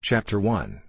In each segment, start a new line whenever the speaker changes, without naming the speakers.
Chapter 1.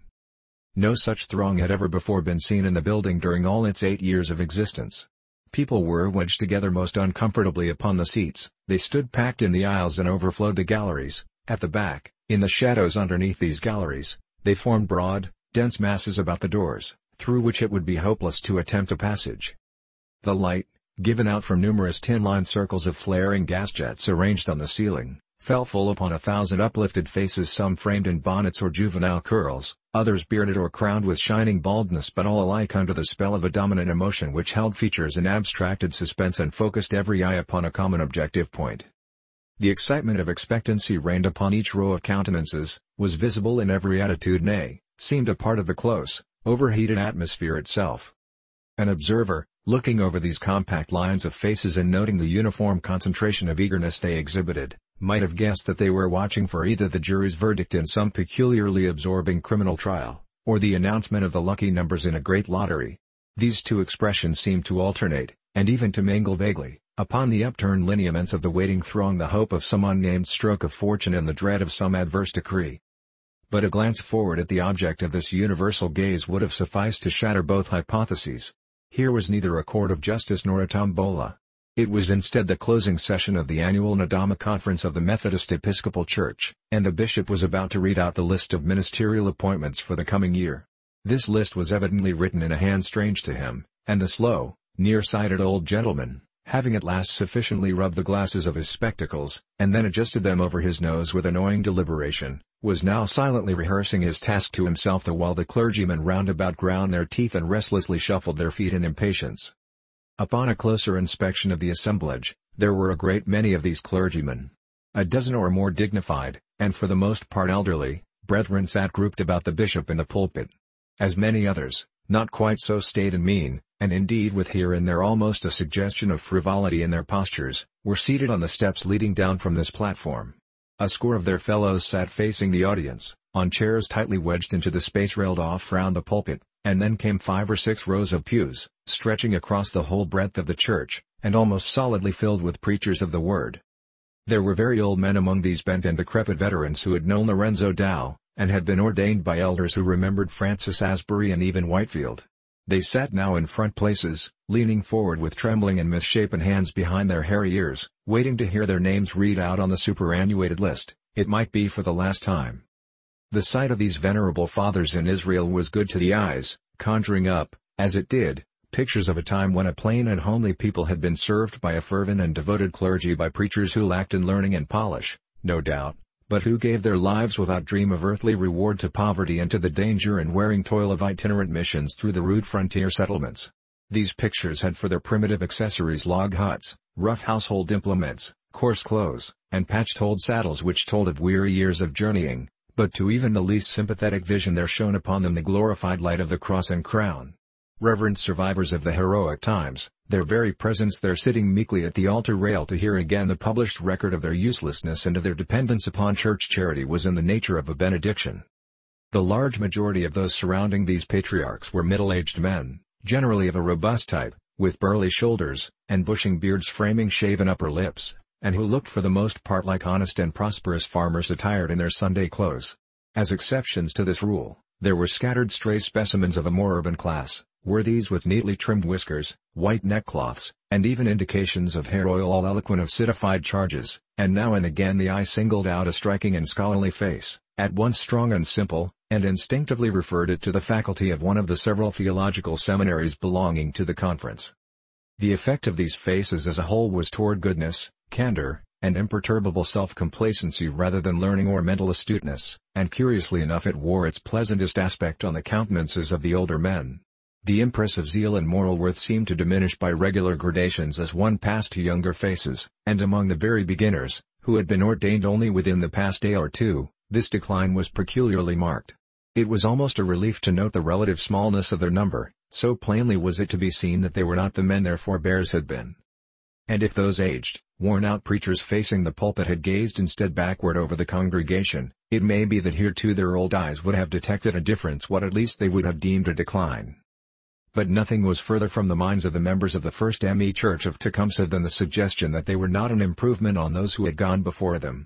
No such throng had ever before been seen in the building during all its 8 years of existence. People were wedged together most uncomfortably upon the seats, they stood packed in the aisles and overflowed the galleries. At the back, in the shadows underneath these galleries, they formed broad, dense masses about the doors, through which it would be hopeless to attempt a passage. The light, given out from numerous tin-lined circles of flaring gas jets arranged on the ceiling, fell full upon 1,000 uplifted faces, some framed in bonnets or juvenile curls, others bearded or crowned with shining baldness, but all alike under the spell of a dominant emotion which held features in abstracted suspense and focused every eye upon a common objective point. The excitement of expectancy reigned upon each row of countenances, was visible in every attitude, nay, seemed a part of the close, overheated atmosphere itself. An observer, looking over these compact lines of faces and noting the uniform concentration of eagerness they exhibited, might have guessed that they were watching for either the jury's verdict in some peculiarly absorbing criminal trial, or the announcement of the lucky numbers in a great lottery. These two expressions seemed to alternate, and even to mingle vaguely, upon the upturned lineaments of the waiting throng, the hope of some unnamed stroke of fortune and the dread of some adverse decree. But a glance forward at the object of this universal gaze would have sufficed to shatter both hypotheses. Here was neither a court of justice nor a tombola. It was instead the closing session of the annual Nadama Conference of the Methodist Episcopal Church, and the bishop was about to read out the list of ministerial appointments for the coming year. This list was evidently written in a hand strange to him, and the slow, near-sighted old gentleman, having at last sufficiently rubbed the glasses of his spectacles, and then adjusted them over his nose with annoying deliberation, was now silently rehearsing his task to himself, the while the clergymen round about ground their teeth and restlessly shuffled their feet in impatience. Upon a closer inspection of the assemblage, there were a great many of these clergymen. A dozen or more dignified, and for the most part elderly, brethren sat grouped about the bishop in the pulpit. As many others, not quite so staid and mean, and indeed with here and there almost a suggestion of frivolity in their postures, were seated on the steps leading down from this platform. A score of their fellows sat facing the audience, on chairs tightly wedged into the space railed off round the pulpit, and then came 5 or 6 rows of pews, stretching across the whole breadth of the church, and almost solidly filled with preachers of the word. There were very old men among these, bent and decrepit veterans who had known Lorenzo Dow, and had been ordained by elders who remembered Francis Asbury and even Whitefield. They sat now in front places, leaning forward with trembling and misshapen hands behind their hairy ears, waiting to hear their names read out on the superannuated list, it might be for the last time. The sight of these venerable fathers in Israel was good to the eyes, conjuring up, as it did, pictures of a time when a plain and homely people had been served by a fervent and devoted clergy, by preachers who lacked in learning and polish, no doubt, but who gave their lives without dream of earthly reward to poverty and to the danger and wearing toil of itinerant missions through the rude frontier settlements. These pictures had for their primitive accessories log huts, rough household implements, coarse clothes, and patched old saddles which told of weary years of journeying, but to even the least sympathetic vision there shone upon them the glorified light of the cross and crown. Reverent survivors of the heroic times, their very presence there, sitting meekly at the altar rail to hear again the published record of their uselessness and of their dependence upon church charity, was in the nature of a benediction. The large majority of those surrounding these patriarchs were middle-aged men, generally of a robust type, with burly shoulders, and bushing beards framing shaven upper lips, and who looked for the most part like honest and prosperous farmers attired in their Sunday clothes. As exceptions to this rule, there were scattered stray specimens of a more urban class, worthies with neatly trimmed whiskers, white neckcloths, and even indications of hair oil, all eloquent of citified charges, and now and again the eye singled out a striking and scholarly face, at once strong and simple, and instinctively referred it to the faculty of one of the several theological seminaries belonging to the conference. The effect of these faces as a whole was toward goodness, candor, and imperturbable self-complacency rather than learning or mental astuteness, and curiously enough it wore its pleasantest aspect on the countenances of the older men. The impress of zeal and moral worth seemed to diminish by regular gradations as one passed to younger faces, and among the very beginners, who had been ordained only within the past day or two, this decline was peculiarly marked. It was almost a relief to note the relative smallness of their number, so plainly was it to be seen that they were not the men their forebears had been. And if those aged, worn-out preachers facing the pulpit had gazed instead backward over the congregation, it may be that here too their old eyes would have detected a difference, what at least they would have deemed a decline. But nothing was further from the minds of the members of the First M.E. Church of Tecumseh than the suggestion that they were not an improvement on those who had gone before them.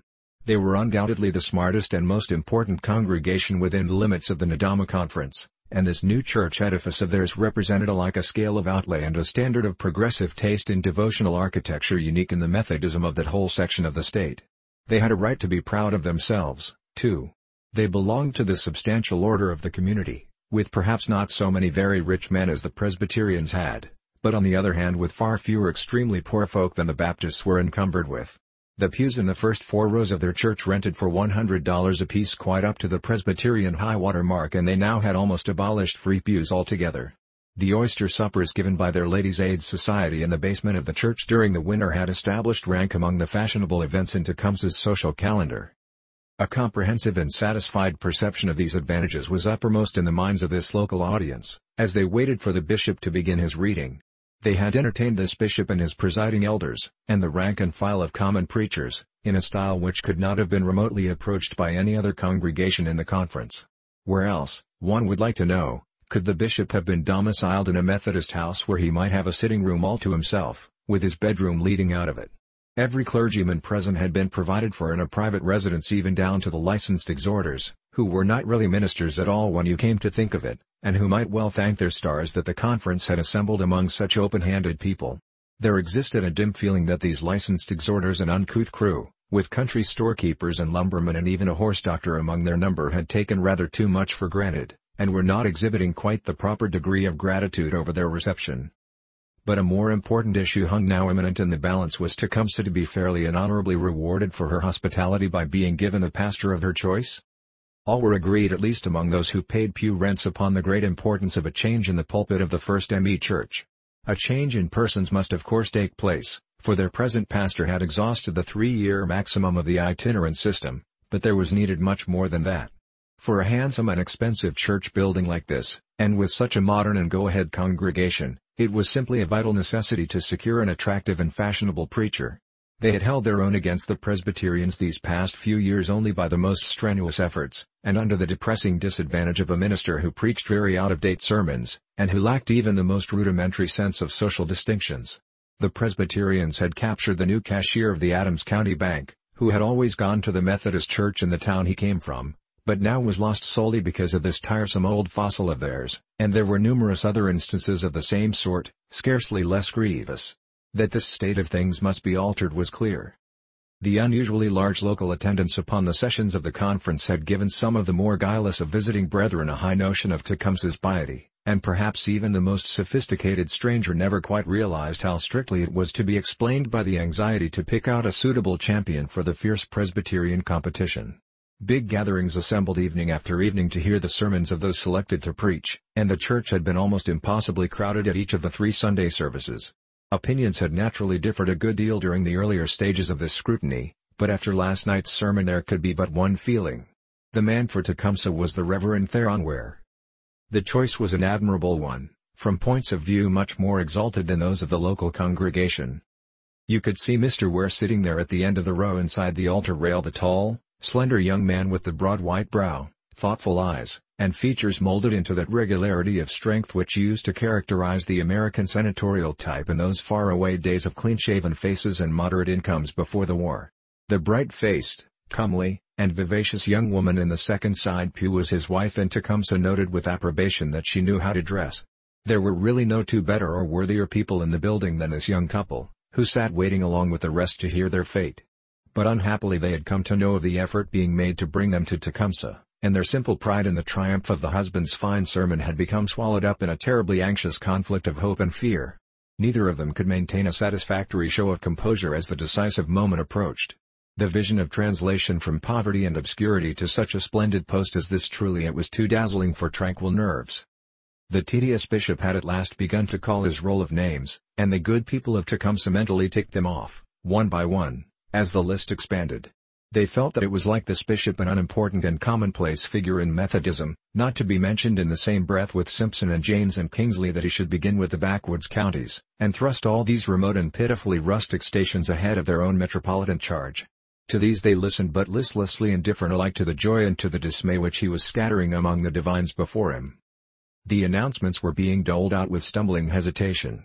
They were undoubtedly the smartest and most important congregation within the limits of the Nedahma Conference, and this new church edifice of theirs represented alike a scale of outlay and a standard of progressive taste in devotional architecture unique in the Methodism of that whole section of the state. They had a right to be proud of themselves, too. They belonged to the substantial order of the community, with perhaps not so many very rich men as the Presbyterians had, but on the other hand with far fewer extremely poor folk than the Baptists were encumbered with. The pews in the first 4 rows of their church rented for $100 apiece quite up to the Presbyterian high-water mark, and they now had almost abolished free pews altogether. The oyster suppers given by their Ladies' Aid Society in the basement of the church during the winter had established rank among the fashionable events in Tecumseh's social calendar. A comprehensive and satisfied perception of these advantages was uppermost in the minds of this local audience, as they waited for the bishop to begin his reading. They had entertained this bishop and his presiding elders, and the rank and file of common preachers, in a style which could not have been remotely approached by any other congregation in the conference. Where else, one would like to know, could the bishop have been domiciled in a Methodist house where he might have a sitting room all to himself, with his bedroom leading out of it? Every clergyman present had been provided for in a private residence, even down to the licensed exhorters, who were not really ministers at all when you came to think of it, and who might well thank their stars that the conference had assembled among such open-handed people. There existed a dim feeling that these licensed exhorters and uncouth crew, with country storekeepers and lumbermen and even a horse doctor among their number, had taken rather too much for granted, and were not exhibiting quite the proper degree of gratitude over their reception. But a more important issue hung now imminent in the balance. Was Tecumseh to be fairly and honorably rewarded for her hospitality by being given the pastor of her choice? All were agreed, at least among those who paid pew rents, upon the great importance of a change in the pulpit of the First M.E. Church. A change in persons must of course take place, for their present pastor had exhausted the 3-year maximum of the itinerant system, but there was needed much more than that. For a handsome and expensive church building like this, and with such a modern and go-ahead congregation, it was simply a vital necessity to secure an attractive and fashionable preacher. They had held their own against the Presbyterians these past few years only by the most strenuous efforts, and under the depressing disadvantage of a minister who preached very out-of-date sermons, and who lacked even the most rudimentary sense of social distinctions. The Presbyterians had captured the new cashier of the Adams County Bank, who had always gone to the Methodist church in the town he came from, but now was lost solely because of this tiresome old fossil of theirs, and there were numerous other instances of the same sort, scarcely less grievous. That this state of things must be altered was clear. The unusually large local attendance upon the sessions of the conference had given some of the more guileless of visiting brethren a high notion of Tecumseh's piety, and perhaps even the most sophisticated stranger never quite realized how strictly it was to be explained by the anxiety to pick out a suitable champion for the fierce Presbyterian competition. Big gatherings assembled evening after evening to hear the sermons of those selected to preach, and the church had been almost impossibly crowded at each of the 3 Sunday services. Opinions had naturally differed a good deal during the earlier stages of this scrutiny, but after last night's sermon there could be but one feeling. The man for Tecumseh was the Reverend Theron Ware. The choice was an admirable one, from points of view much more exalted than those of the local congregation. You could see Mr. Ware sitting there at the end of the row inside the altar rail, the tall, slender young man with the broad white brow, thoughtful eyes, and features molded into that regularity of strength which used to characterize the American senatorial type in those far-away days of clean-shaven faces and moderate incomes before the war. The bright-faced, comely, and vivacious young woman in the second side pew was his wife, and Tecumseh noted with approbation that she knew how to dress. There were really no 2 better or worthier people in the building than this young couple, who sat waiting along with the rest to hear their fate. But unhappily they had come to know of the effort being made to bring them to Tecumseh, and their simple pride in the triumph of the husband's fine sermon had become swallowed up in a terribly anxious conflict of hope and fear. Neither of them could maintain a satisfactory show of composure as the decisive moment approached. The vision of translation from poverty and obscurity to such a splendid post as this, truly it was too dazzling for tranquil nerves. The tedious bishop had at last begun to call his roll of names, and the good people of Tecumseh mentally ticked them off, one by one, as the list expanded. They felt that it was like this bishop an unimportant and commonplace figure in Methodism, not to be mentioned in the same breath with Simpson and Janes and Kingsley, that he should begin with the backwoods counties, and thrust all these remote and pitifully rustic stations ahead of their own metropolitan charge. To these they listened, but listlessly indifferent alike to the joy and to the dismay which he was scattering among the divines before him. The announcements were being doled out with stumbling hesitation.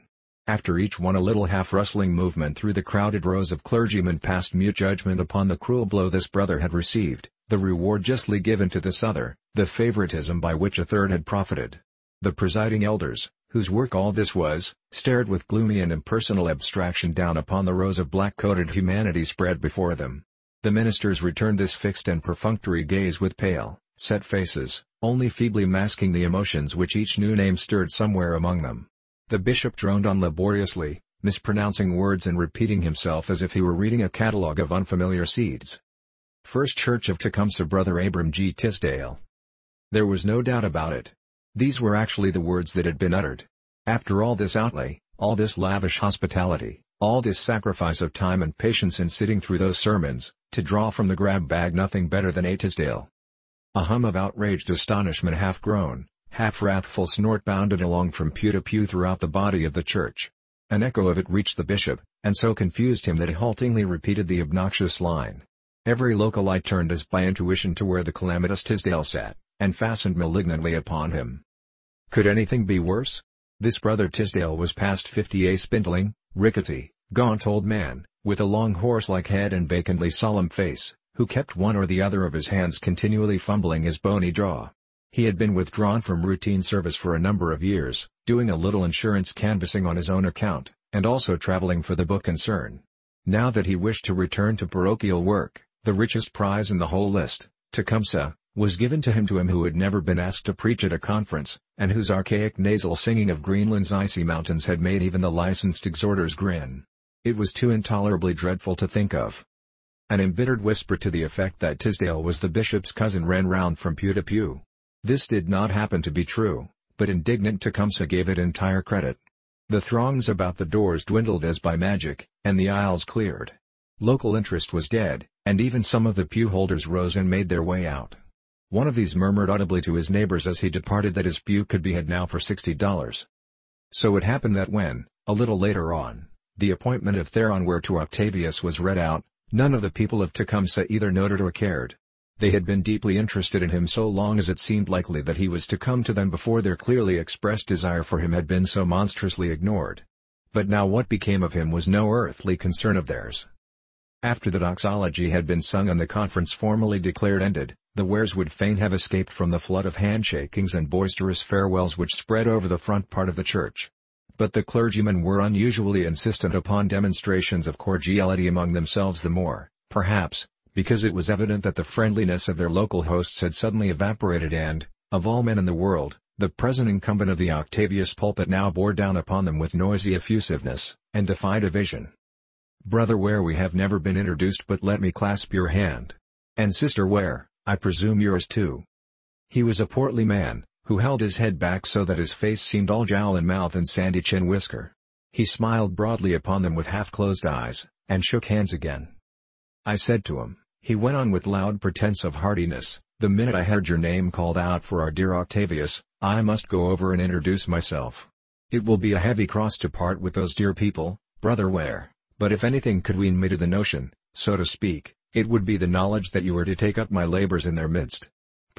After each one a little half-rustling movement through the crowded rows of clergymen passed mute judgment upon the cruel blow this brother had received, the reward justly given to this other, the favoritism by which a third had profited. The presiding elders, whose work all this was, stared with gloomy and impersonal abstraction down upon the rows of black-coated humanity spread before them. The ministers returned this fixed and perfunctory gaze with pale, set faces, only feebly masking the emotions which each new name stirred somewhere among them. The bishop droned on laboriously, mispronouncing words and repeating himself as if he were reading a catalogue of unfamiliar seeds. First Church of Tecumseh, Brother Abram G. Tisdale. There was no doubt about it. These were actually the words that had been uttered. After all this outlay, all this lavish hospitality, all this sacrifice of time and patience in sitting through those sermons, to draw from the grab bag nothing better than a Tisdale. A hum of outraged astonishment, half groan, half wrathful snort bounded along from pew to pew throughout the body of the church. An echo of it reached the bishop, and so confused him that he haltingly repeated the obnoxious line. Every localite turned as by intuition to where the calamitous Tisdale sat, and fastened malignantly upon him. Could anything be worse? This brother Tisdale was past 50, a spindling, rickety, gaunt old man, with a long horse-like head and vacantly solemn face, who kept one or the other of his hands continually fumbling his bony jaw. He had been withdrawn from routine service for a number of years, doing a little insurance canvassing on his own account, and also traveling for the book concern. Now that he wished to return to parochial work, the richest prize in the whole list, Tecumseh, was given to him who had never been asked to preach at a conference, and whose archaic nasal singing of Greenland's icy mountains had made even the licensed exhorters grin. It was too intolerably dreadful to think of. An embittered whisper to the effect that Tisdale was the bishop's cousin ran round from pew to pew. This did not happen to be true, but indignant Tecumseh gave it entire credit. The throngs about the doors dwindled as by magic, and the aisles cleared. Local interest was dead, and even some of the pew holders rose and made their way out. One of these murmured audibly to his neighbors as he departed that his pew could be had now for $60. So it happened that when, a little later on, the appointment of Theron Ware to Octavius was read out, none of the people of Tecumseh either noted or cared. They had been deeply interested in him so long as it seemed likely that he was to come to them before their clearly expressed desire for him had been so monstrously ignored. But now what became of him was no earthly concern of theirs. After the doxology had been sung and the conference formally declared ended, the Wares would fain have escaped from the flood of handshakings and boisterous farewells which spread over the front part of the church. But the clergymen were unusually insistent upon demonstrations of cordiality among themselves, the more, perhaps, because it was evident that the friendliness of their local hosts had suddenly evaporated and, of all men in the world, the present incumbent of the Octavius pulpit now bore down upon them with noisy effusiveness, and defied evasion. "Brother Ware, we have never been introduced, but let me clasp your hand. And Sister Ware, I presume yours too." He was a portly man, who held his head back so that his face seemed all jowl and mouth and sandy chin whisker. He smiled broadly upon them with half-closed eyes, and shook hands again. "I said to him," he went on with loud pretense of heartiness, "the minute I heard your name called out for our dear Octavius, I must go over and introduce myself. It will be a heavy cross to part with those dear people, Brother Ware, but if anything could wean me to the notion, so to speak, it would be the knowledge that you are to take up my labors in their midst.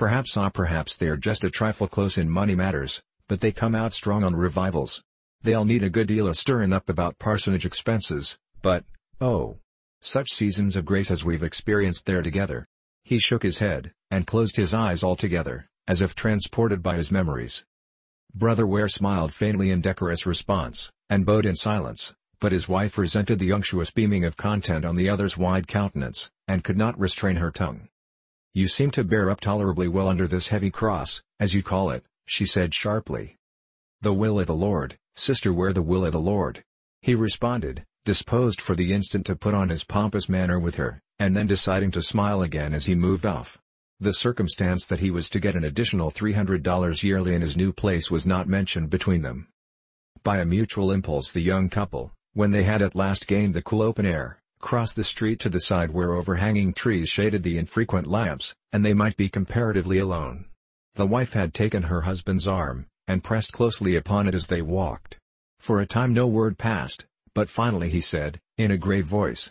Perhaps they are just a trifle close in money matters, but they come out strong on revivals. They'll need a good deal of stirring up about parsonage expenses, but, oh, such seasons of grace as we've experienced there together." He shook his head, and closed his eyes altogether, as if transported by his memories. Brother Ware smiled faintly in decorous response, and bowed in silence, but his wife resented the unctuous beaming of content on the other's wide countenance, and could not restrain her tongue. "You seem to bear up tolerably well under this heavy cross, as you call it," she said sharply. "The will of the Lord, Sister Ware, the will of the Lord," he responded, disposed for the instant to put on his pompous manner with her, and then deciding to smile again as he moved off. The circumstance that he was to get an additional $300 yearly in his new place was not mentioned between them. By a mutual impulse the young couple, when they had at last gained the cool open air, crossed the street to the side where overhanging trees shaded the infrequent lamps, and they might be comparatively alone. The wife had taken her husband's arm, and pressed closely upon it as they walked. For a time no word passed, but finally he said, in a grave voice,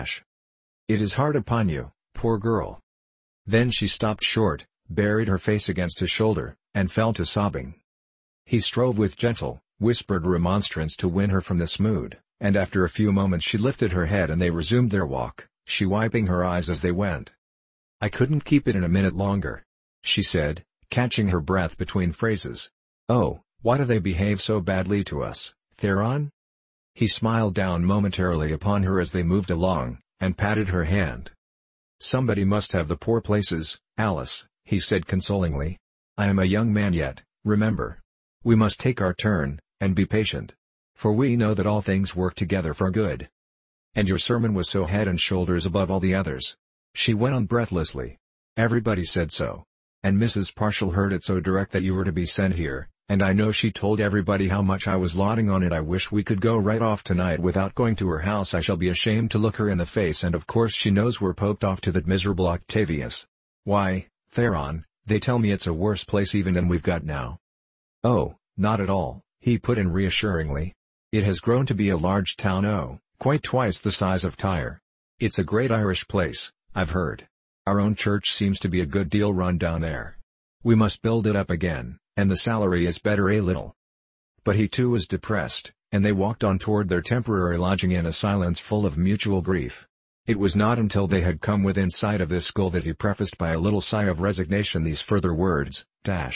"It is hard upon you, poor girl." Then she stopped short, buried her face against his shoulder, and fell to sobbing. He strove with gentle, whispered remonstrance to win her from this mood, and after a few moments she lifted her head and they resumed their walk, she wiping her eyes as they went. "I couldn't keep it in a minute longer," she said, catching her breath between phrases. "Oh, why do they behave so badly to us, Theron?" He smiled down momentarily upon her as they moved along, and patted her hand. "Somebody must have the poor places, Alice," he said consolingly. "I am a young man yet, remember. We must take our turn, and be patient. For we know that all things work together for good. And your sermon was so head and shoulders above all the others," she went on breathlessly. "Everybody said so. And Mrs. Parshall heard it so direct that you were to be sent here, and I know she told everybody how much I was lauding on it. I wish we could go right off tonight without going to her house. I shall be ashamed to look her in the face, and of course she knows we're poked off to that miserable Octavius. Why, Theron, they tell me it's a worse place even than we've got now." "Oh, not at all," he put in reassuringly. "It has grown to be a large town, quite twice the size of Tyre. It's a great Irish place, I've heard. Our own church seems to be a good deal run down there. We must build it up again, and the salary is better a little." But he too was depressed, and they walked on toward their temporary lodging in a silence full of mutual grief. It was not until they had come within sight of this goal that he prefaced by a little sigh of resignation these further words,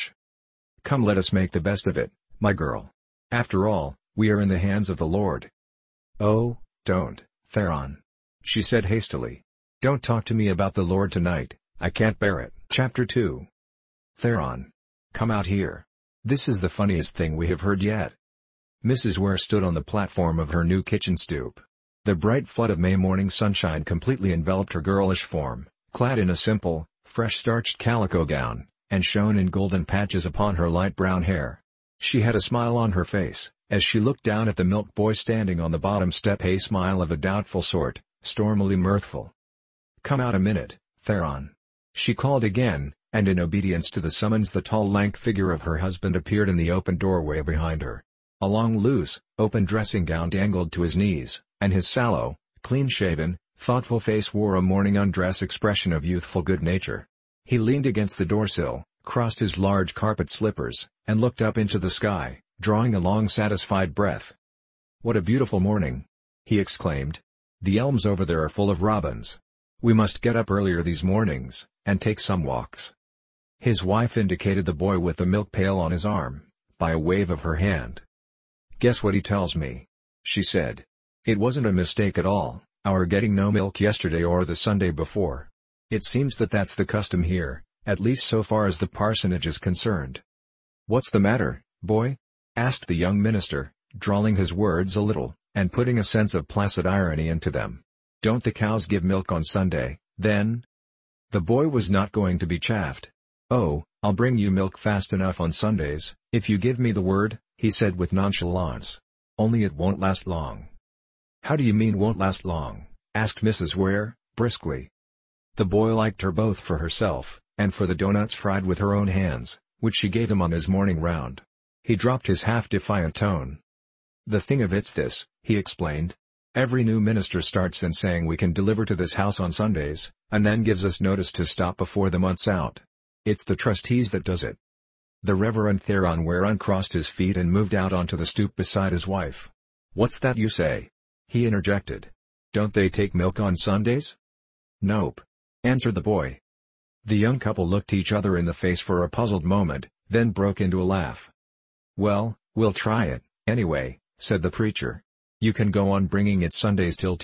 "Come, let us make the best of it, my girl. After all, we are in the hands of the Lord." "Oh, don't, Theron," she said hastily. "Don't talk to me about the Lord tonight, I can't bear it." Chapter 2. "Theron, come out here. This is the funniest thing we have heard yet." Mrs. Ware stood on the platform of her new kitchen stoop. The bright flood of May morning sunshine completely enveloped her girlish form, clad in a simple, fresh starched calico gown, and shone in golden patches upon her light brown hair. She had a smile on her face, as she looked down at the milk boy standing on the bottom step, a smile of a doubtful sort, stormily mirthful. "Come out a minute, Theron," she called again, and in obedience to the summons the tall lank figure of her husband appeared in the open doorway behind her. A long loose, open dressing gown dangled to his knees, and his sallow, clean-shaven, thoughtful face wore a morning undress expression of youthful good nature. He leaned against the doorsill, crossed his large carpet slippers, and looked up into the sky, drawing a long satisfied breath. "What a beautiful morning!" he exclaimed. "The elms over there are full of robins. We must get up earlier these mornings, and take some walks." His wife indicated the boy with the milk pail on his arm, by a wave of her hand. "Guess what he tells me," she said. "It wasn't a mistake at all, our getting no milk yesterday or the Sunday before. It seems that that's the custom here, at least so far as the parsonage is concerned." "What's the matter, boy?" asked the young minister, drawling his words a little, and putting a sense of placid irony into them. "Don't the cows give milk on Sunday, then?" The boy was not going to be chaffed. "Oh, I'll bring you milk fast enough on Sundays, if you give me the word," he said with nonchalance. "Only it won't last long." "How do you mean won't last long?" asked Mrs. Ware, briskly. The boy liked her both for herself, and for the doughnuts fried with her own hands, which she gave him on his morning round. He dropped his half-defiant tone. "The thing of it's this," he explained. "Every new minister starts in saying we can deliver to this house on Sundays, and then gives us notice to stop before the month's out. It's the trustees that does it." The Reverend Theron Ware uncrossed his feet and moved out onto the stoop beside his wife. "What's that you say?" he interjected. "Don't they take milk on Sundays?" "Nope," answered the boy. The young couple looked each other in the face for a puzzled moment, then broke into a laugh. "Well, we'll try it, anyway," said the preacher. "You can go on bringing it Sundays till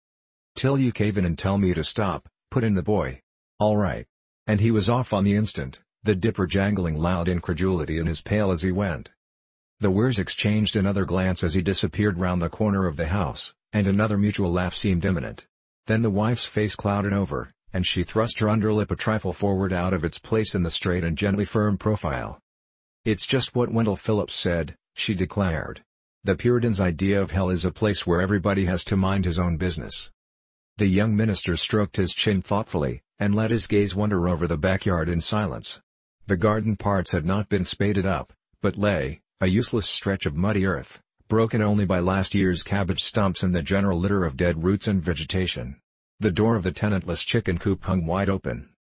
you cave in and tell me to stop," put in the boy. "All right." And he was off on the instant, the dipper jangling loud incredulity in his pail as he went. The Wares exchanged another glance as he disappeared round the corner of the house, and another mutual laugh seemed imminent. Then the wife's face clouded over, and she thrust her underlip a trifle forward out of its place in the straight and gently firm profile. "It's just what Wendell Phillips said," she declared. "The Puritan's idea of hell is a place where everybody has to mind his own business." The young minister stroked his chin thoughtfully, and let his gaze wander over the backyard in silence. The garden parts had not been spaded up, but lay, a useless stretch of muddy earth, broken only by last year's cabbage stumps and the general litter of dead roots and vegetation. The door of the tenantless chicken coop hung wide open.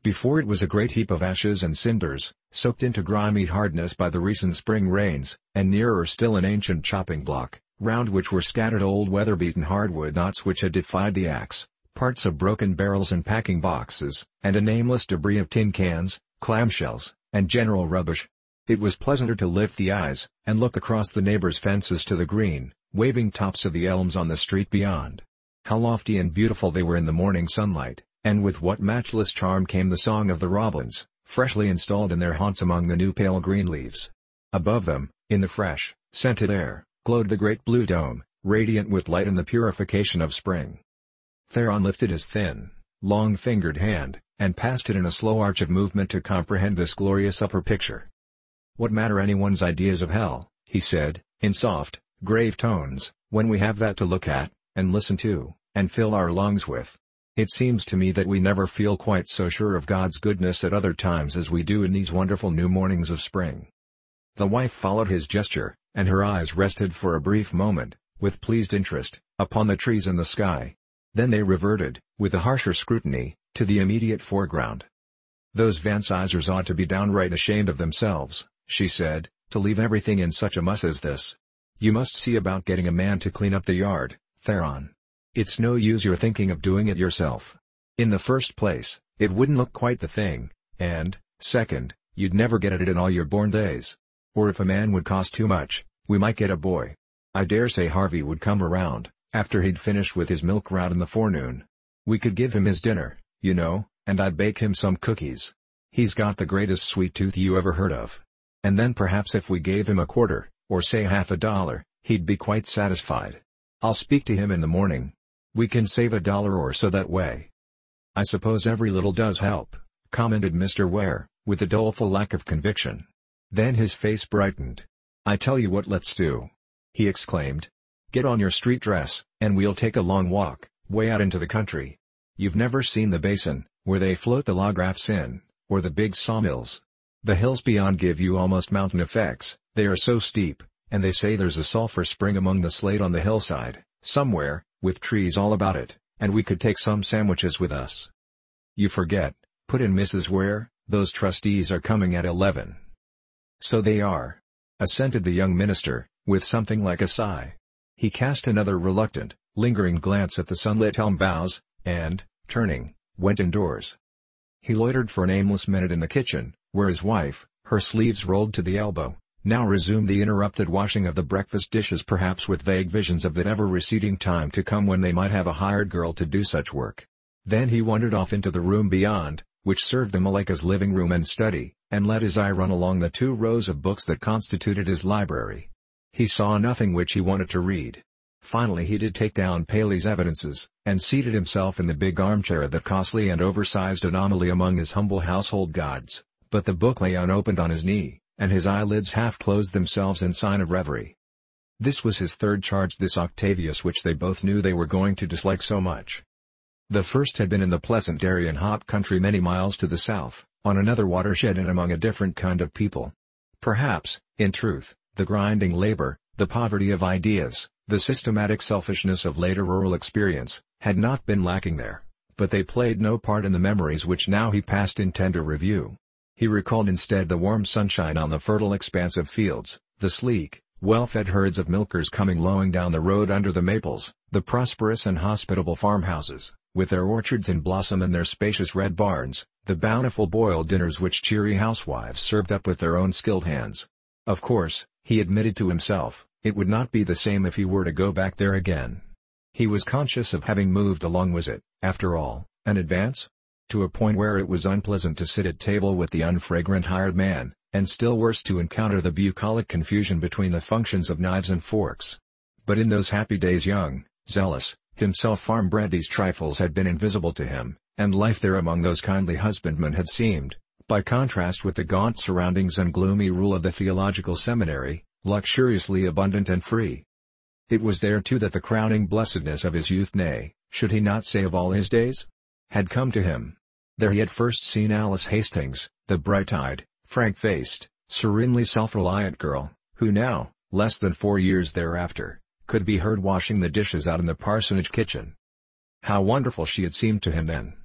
Before it was a great heap of ashes and cinders, soaked into grimy hardness by the recent spring rains, and nearer still an ancient chopping block, round which were scattered old weather-beaten hardwood knots which had defied the axe, parts of broken barrels and packing boxes, and a nameless debris of tin cans, clamshells, and general rubbish. It was pleasanter to lift the eyes, and look across the neighbors' fences to the green, waving tops of the elms on the street beyond. How lofty and beautiful they were in the morning sunlight, and with what matchless charm came the song of the robins, freshly installed in their haunts among the new pale green leaves. Above them, in the fresh, scented air, glowed the great blue dome, radiant with light and the purification of spring. Theron lifted his thin, long-fingered hand, and passed it in a slow arch of movement to comprehend this glorious upper picture. "What matter anyone's ideas of hell," he said, in soft, grave tones, "when we have that to look at, and listen to, and fill our lungs with? It seems to me that we never feel quite so sure of God's goodness at other times as we do in these wonderful new mornings of spring." The wife followed his gesture, and her eyes rested for a brief moment, with pleased interest, upon the trees and the sky. Then they reverted, with a harsher scrutiny, to the immediate foreground. "Those Van Sizers ought to be downright ashamed of themselves," she said, "to leave everything in such a muss as this. You must see about getting a man to clean up the yard, Theron. It's no use your thinking of doing it yourself. In the first place, it wouldn't look quite the thing, and, second, you'd never get at it in all your born days. Or if a man would cost too much, we might get a boy. I dare say Harvey would come around, after he'd finished with his milk route in the forenoon. We could give him his dinner, you know, and I'd bake him some cookies. He's got the greatest sweet tooth you ever heard of. And then perhaps if we gave him a quarter, or say $50, he'd be quite satisfied. I'll speak to him in the morning. We can save $1 or so that way." "I suppose every little does help," commented Mr. Ware, with a doleful lack of conviction. Then his face brightened. "I tell you what let's do," he exclaimed. "Get on your street dress, and we'll take a long walk, way out into the country. You've never seen the basin, where they float the log rafts in, or the big sawmills. The hills beyond give you almost mountain effects, they are so steep, and they say there's a sulphur spring among the slate on the hillside, somewhere, with trees all about it, and we could take some sandwiches with us." "You forget," put in Mrs. Ware, "those trustees are coming at 11. "So they are," assented the young minister, with something like a sigh. He cast another reluctant, lingering glance at the sunlit elm boughs, and, turning, went indoors. He loitered for an aimless minute in the kitchen, where his wife, her sleeves rolled to the elbow, now resumed the interrupted washing of the breakfast dishes, perhaps with vague visions of that ever-receding time to come when they might have a hired girl to do such work. Then he wandered off into the room beyond, which served them alike as living room and study, and let his eye run along the 2 rows of books that constituted his library. He saw nothing which he wanted to read. Finally he did take down Paley's Evidences, and seated himself in the big armchair, that costly and oversized anomaly among his humble household gods, but the book lay unopened on his knee, and his eyelids half closed themselves in sign of reverie. This was his third charge, this Octavius, which they both knew they were going to dislike so much. The first had been in the pleasant Darien hop country many miles to the south, on another watershed and among a different kind of people. Perhaps, in truth, the grinding labor, the poverty of ideas, the systematic selfishness of later rural experience, had not been lacking there, but they played no part in the memories which now he passed in tender review. He recalled instead the warm sunshine on the fertile expanse of fields, the sleek, well-fed herds of milkers coming lowing down the road under the maples, the prosperous and hospitable farmhouses, with their orchards in blossom and their spacious red barns, the bountiful boiled dinners which cheery housewives served up with their own skilled hands. Of course, he admitted to himself, it would not be the same if he were to go back there again. He was conscious of having moved along. Was it, after all, an advance? To a point where it was unpleasant to sit at table with the unfragrant hired man, and still worse to encounter the bucolic confusion between the functions of knives and forks. But in those happy days, young, zealous, himself farm-bred, these trifles had been invisible to him, and life there among those kindly husbandmen had seemed, by contrast with the gaunt surroundings and gloomy rule of the theological seminary, luxuriously abundant and free. It was there too that the crowning blessedness of his youth, nay, should he not say of all his days, had come to him. There he had first seen Alice Hastings, the bright-eyed, frank-faced, serenely self-reliant girl, who now, less than 4 years thereafter, could be heard washing the dishes out in the parsonage kitchen. How wonderful she had seemed to him then!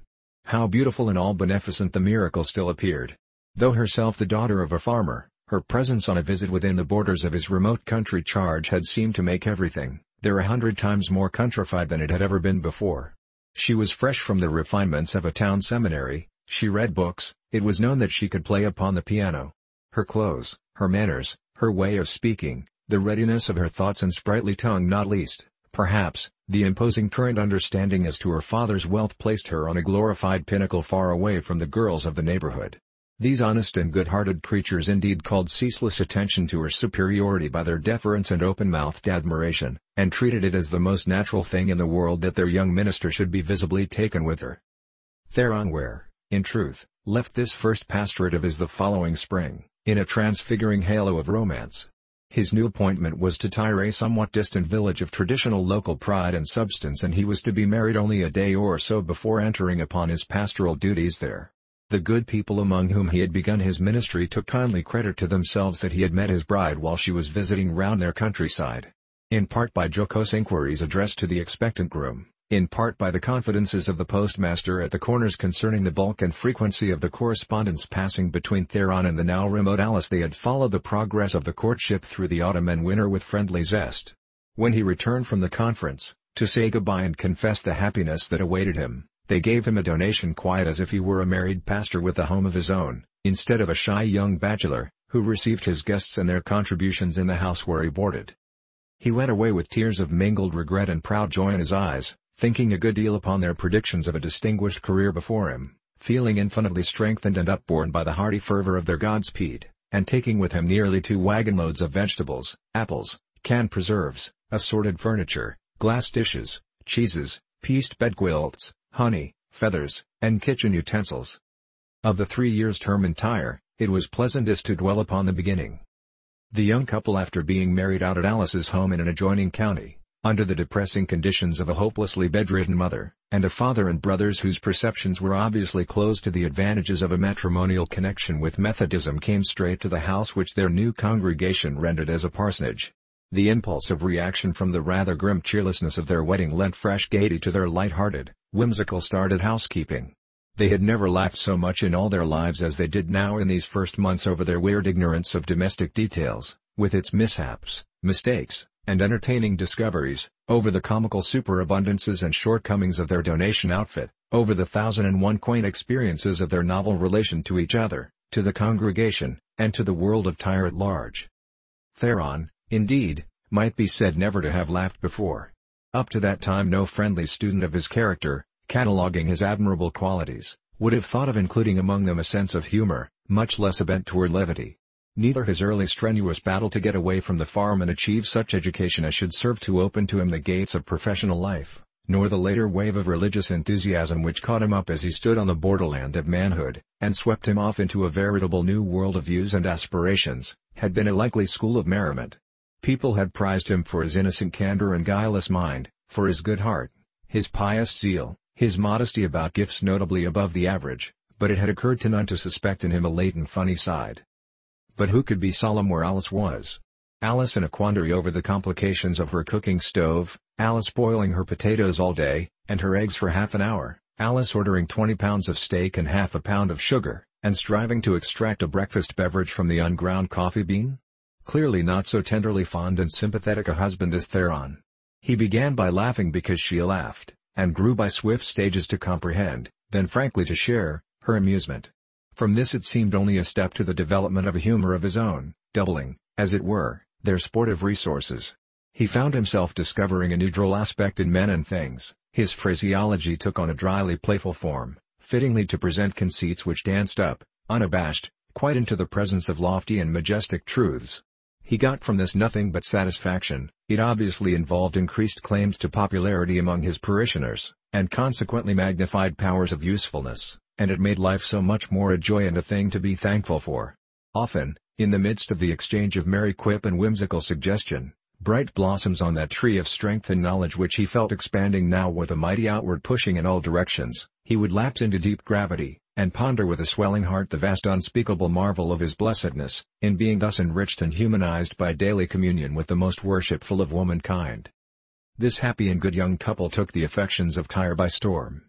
How beautiful and all beneficent the miracle still appeared. Though herself the daughter of a farmer, her presence on a visit within the borders of his remote country charge had seemed to make everything there 100 times more countrified than it had ever been before. She was fresh from the refinements of a town seminary, she read books, it was known that she could play upon the piano. Her clothes, her manners, her way of speaking, the readiness of her thoughts and sprightly tongue, not least, perhaps, the imposing current understanding as to her father's wealth, placed her on a glorified pinnacle far away from the girls of the neighborhood. These honest and good-hearted creatures indeed called ceaseless attention to her superiority by their deference and open-mouthed admiration, and treated it as the most natural thing in the world that their young minister should be visibly taken with her. Theron Ware, in truth, left this first pastorate of his the following spring, in a transfiguring halo of romance. His new appointment was to Tyre, a somewhat distant village of traditional local pride and substance, and he was to be married only a day or so before entering upon his pastoral duties there. The good people among whom he had begun his ministry took kindly credit to themselves that he had met his bride while she was visiting round their countryside. In part by jocose inquiries addressed to the expectant groom, in part by the confidences of the postmaster at the Corners concerning the bulk and frequency of the correspondence passing between Theron and the now remote Alice, they had followed the progress of the courtship through the autumn and winter with friendly zest. When he returned from the conference, to say goodbye and confess the happiness that awaited him, they gave him a donation quite as if he were a married pastor with a home of his own, instead of a shy young bachelor, who received his guests and their contributions in the house where he boarded. He went away with tears of mingled regret and proud joy in his eyes, thinking a good deal upon their predictions of a distinguished career before him, feeling infinitely strengthened and upborne by the hearty fervor of their Godspeed, and taking with him nearly 2 wagon-loads of vegetables, apples, canned preserves, assorted furniture, glass dishes, cheeses, pieced bedquilts, honey, feathers, and kitchen utensils. Of the 3 years' term in Tyre, it was pleasantest to dwell upon the beginning. The young couple, after being married out at Alice's home in an adjoining county, under the depressing conditions of a hopelessly bedridden mother, and a father and brothers whose perceptions were obviously closed to the advantages of a matrimonial connection with Methodism, came straight to the house which their new congregation rented as a parsonage. The impulse of reaction from the rather grim cheerlessness of their wedding lent fresh gaiety to their light-hearted, whimsical start at housekeeping. They had never laughed so much in all their lives as they did now in these first months over their weird ignorance of domestic details, with its mishaps, mistakes, and entertaining discoveries, over the comical superabundances and shortcomings of their donation outfit, over the 1,001 quaint experiences of their novel relation to each other, to the congregation, and to the world of Tyre at large. Theron, indeed, might be said never to have laughed before. Up to that time no friendly student of his character, cataloguing his admirable qualities, would have thought of including among them a sense of humor, much less a bent toward levity. Neither his early strenuous battle to get away from the farm and achieve such education as should serve to open to him the gates of professional life, nor the later wave of religious enthusiasm which caught him up as he stood on the borderland of manhood, and swept him off into a veritable new world of views and aspirations, had been a likely school of merriment. People had prized him for his innocent candor and guileless mind, for his good heart, his pious zeal, his modesty about gifts notably above the average, but it had occurred to none to suspect in him a latent funny side. But who could be solemn where Alice was? Alice in a quandary over the complications of her cooking stove, Alice boiling her potatoes all day, and her eggs for half an hour, Alice ordering 20 pounds of steak and half a pound of sugar, and striving to extract a breakfast beverage from the unground coffee bean? Clearly not so tenderly fond and sympathetic a husband as Theron. He began by laughing because she laughed, and grew by swift stages to comprehend, then frankly to share, her amusement. From this it seemed only a step to the development of a humor of his own, doubling, as it were, their sportive resources. He found himself discovering a new droll aspect in men and things. His phraseology took on a dryly playful form, fittingly to present conceits which danced up, unabashed, quite into the presence of lofty and majestic truths. He got from this nothing but satisfaction. It obviously involved increased claims to popularity among his parishioners, and consequently magnified powers of usefulness, and it made life so much more a joy and a thing to be thankful for. Often, in the midst of the exchange of merry quip and whimsical suggestion, bright blossoms on that tree of strength and knowledge which he felt expanding now with a mighty outward pushing in all directions, he would lapse into deep gravity, and ponder with a swelling heart the vast unspeakable marvel of his blessedness, in being thus enriched and humanized by daily communion with the most worshipful of womankind. This happy and good young couple took the affections of Tyre by storm.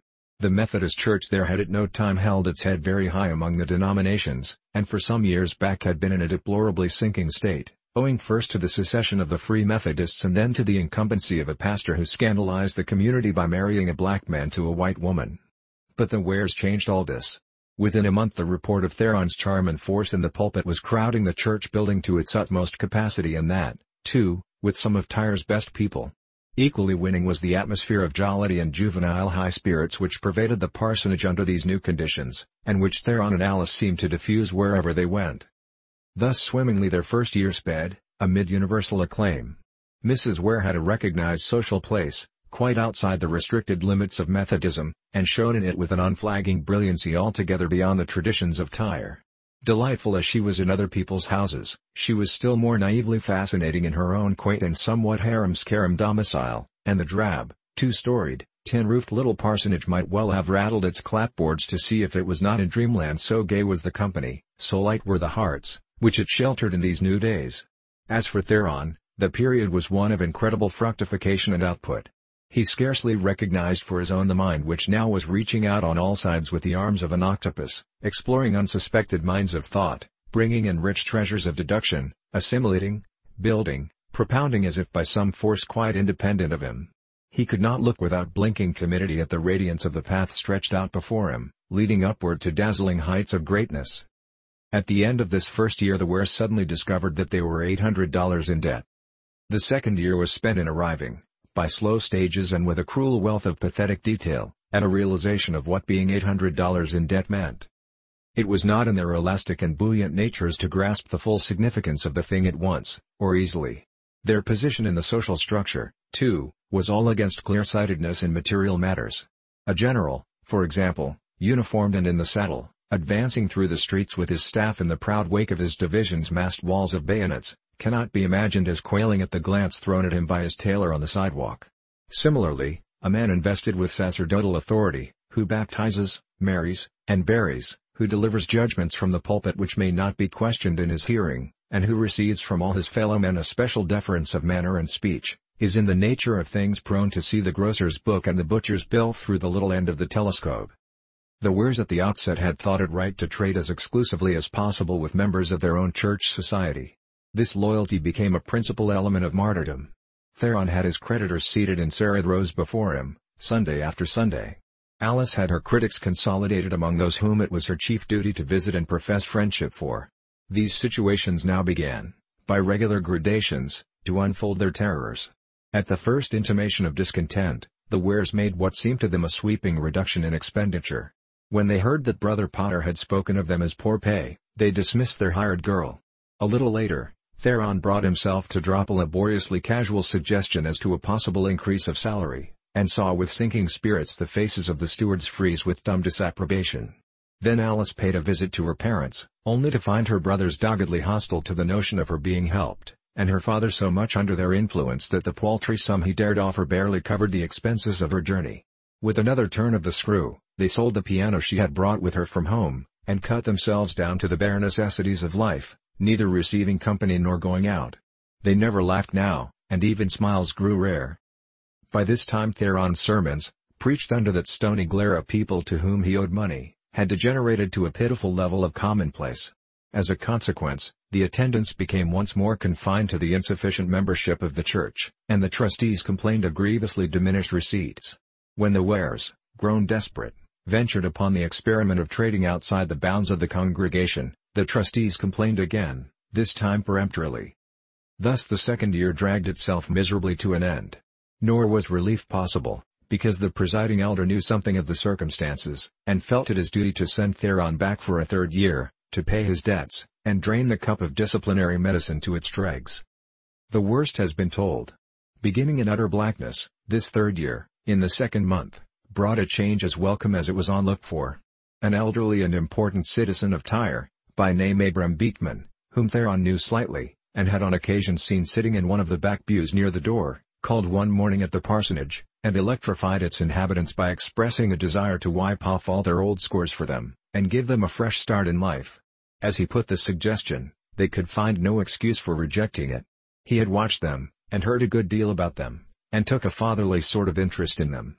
The Methodist Church there had at no time held its head very high among the denominations, and for some years back had been in a deplorably sinking state, owing first to the secession of the Free Methodists and then to the incumbency of a pastor who scandalized the community by marrying a black man to a white woman. But the Wares changed all this. Within a month the report of Theron's charm and force in the pulpit was crowding the church building to its utmost capacity, and that, too, with some of Tyre's best people. Equally winning was the atmosphere of jollity and juvenile high spirits which pervaded the parsonage under these new conditions, and which Theron and Alice seemed to diffuse wherever they went. Thus swimmingly their first year sped, amid universal acclaim. Mrs. Ware had a recognized social place, quite outside the restricted limits of Methodism, and shone in it with an unflagging brilliancy altogether beyond the traditions of Tyre. Delightful as she was in other people's houses, she was still more naively fascinating in her own quaint and somewhat harum-scarum domicile, and the drab, two-storied, tin-roofed little parsonage might well have rattled its clapboards to see if it was not in dreamland, so gay was the company, so light were the hearts, which it sheltered in these new days. As for Theron, the period was one of incredible fructification and output. He scarcely recognized for his own the mind which now was reaching out on all sides with the arms of an octopus, exploring unsuspected mines of thought, bringing in rich treasures of deduction, assimilating, building, propounding as if by some force quite independent of him. He could not look without blinking timidity at the radiance of the path stretched out before him, leading upward to dazzling heights of greatness. At the end of this first year the Wares suddenly discovered that they were $800 in debt. The second year was spent in arriving, by slow stages and with a cruel wealth of pathetic detail, at a realization of what being $800 in debt meant. It was not in their elastic and buoyant natures to grasp the full significance of the thing at once, or easily. Their position in the social structure, too, was all against clear-sightedness in material matters. A general, for example, uniformed and in the saddle, advancing through the streets with his staff in the proud wake of his division's massed walls of bayonets, cannot be imagined as quailing at the glance thrown at him by his tailor on the sidewalk. Similarly, a man invested with sacerdotal authority, who baptizes, marries, and buries, who delivers judgments from the pulpit which may not be questioned in his hearing, and who receives from all his fellow men a special deference of manner and speech, is in the nature of things prone to see the grocer's book and the butcher's bill through the little end of the telescope. The Wares at the outset had thought it right to trade as exclusively as possible with members of their own church society. This loyalty became a principal element of martyrdom. Theron had his creditors seated in serried rows before him, Sunday after Sunday. Alice had her critics consolidated among those whom it was her chief duty to visit and profess friendship for. These situations now began, by regular gradations, to unfold their terrors. At the first intimation of discontent, the Wares made what seemed to them a sweeping reduction in expenditure. When they heard that Brother Potter had spoken of them as poor pay, they dismissed their hired girl. A little later, Theron brought himself to drop a laboriously casual suggestion as to a possible increase of salary, and saw with sinking spirits the faces of the stewards freeze with dumb disapprobation. Then Alice paid a visit to her parents, only to find her brothers doggedly hostile to the notion of her being helped, and her father so much under their influence that the paltry sum he dared offer barely covered the expenses of her journey. With another turn of the screw, they sold the piano she had brought with her from home, and cut themselves down to the bare necessities of life, neither receiving company nor going out. They never laughed now, and even smiles grew rare. By this time Theron's sermons, preached under that stony glare of people to whom he owed money, had degenerated to a pitiful level of commonplace. As a consequence, the attendance became once more confined to the insufficient membership of the church, and the trustees complained of grievously diminished receipts. When the Wares, grown desperate, ventured upon the experiment of trading outside the bounds of the congregation, the trustees complained again, this time peremptorily. Thus the second year dragged itself miserably to an end. Nor was relief possible, because the presiding elder knew something of the circumstances, and felt it his duty to send Theron back for a third year, to pay his debts, and drain the cup of disciplinary medicine to its dregs. The worst has been told. Beginning in utter blackness, this third year, in the second month, brought a change as welcome as it was unlooked for. An elderly and important citizen of Tyre, by name Abram Beekman, whom Theron knew slightly, and had on occasion seen sitting in one of the back pews near the door, called one morning at the parsonage, and electrified its inhabitants by expressing a desire to wipe off all their old scores for them, and give them a fresh start in life. As he put the suggestion, they could find no excuse for rejecting it. He had watched them, and heard a good deal about them, and took a fatherly sort of interest in them.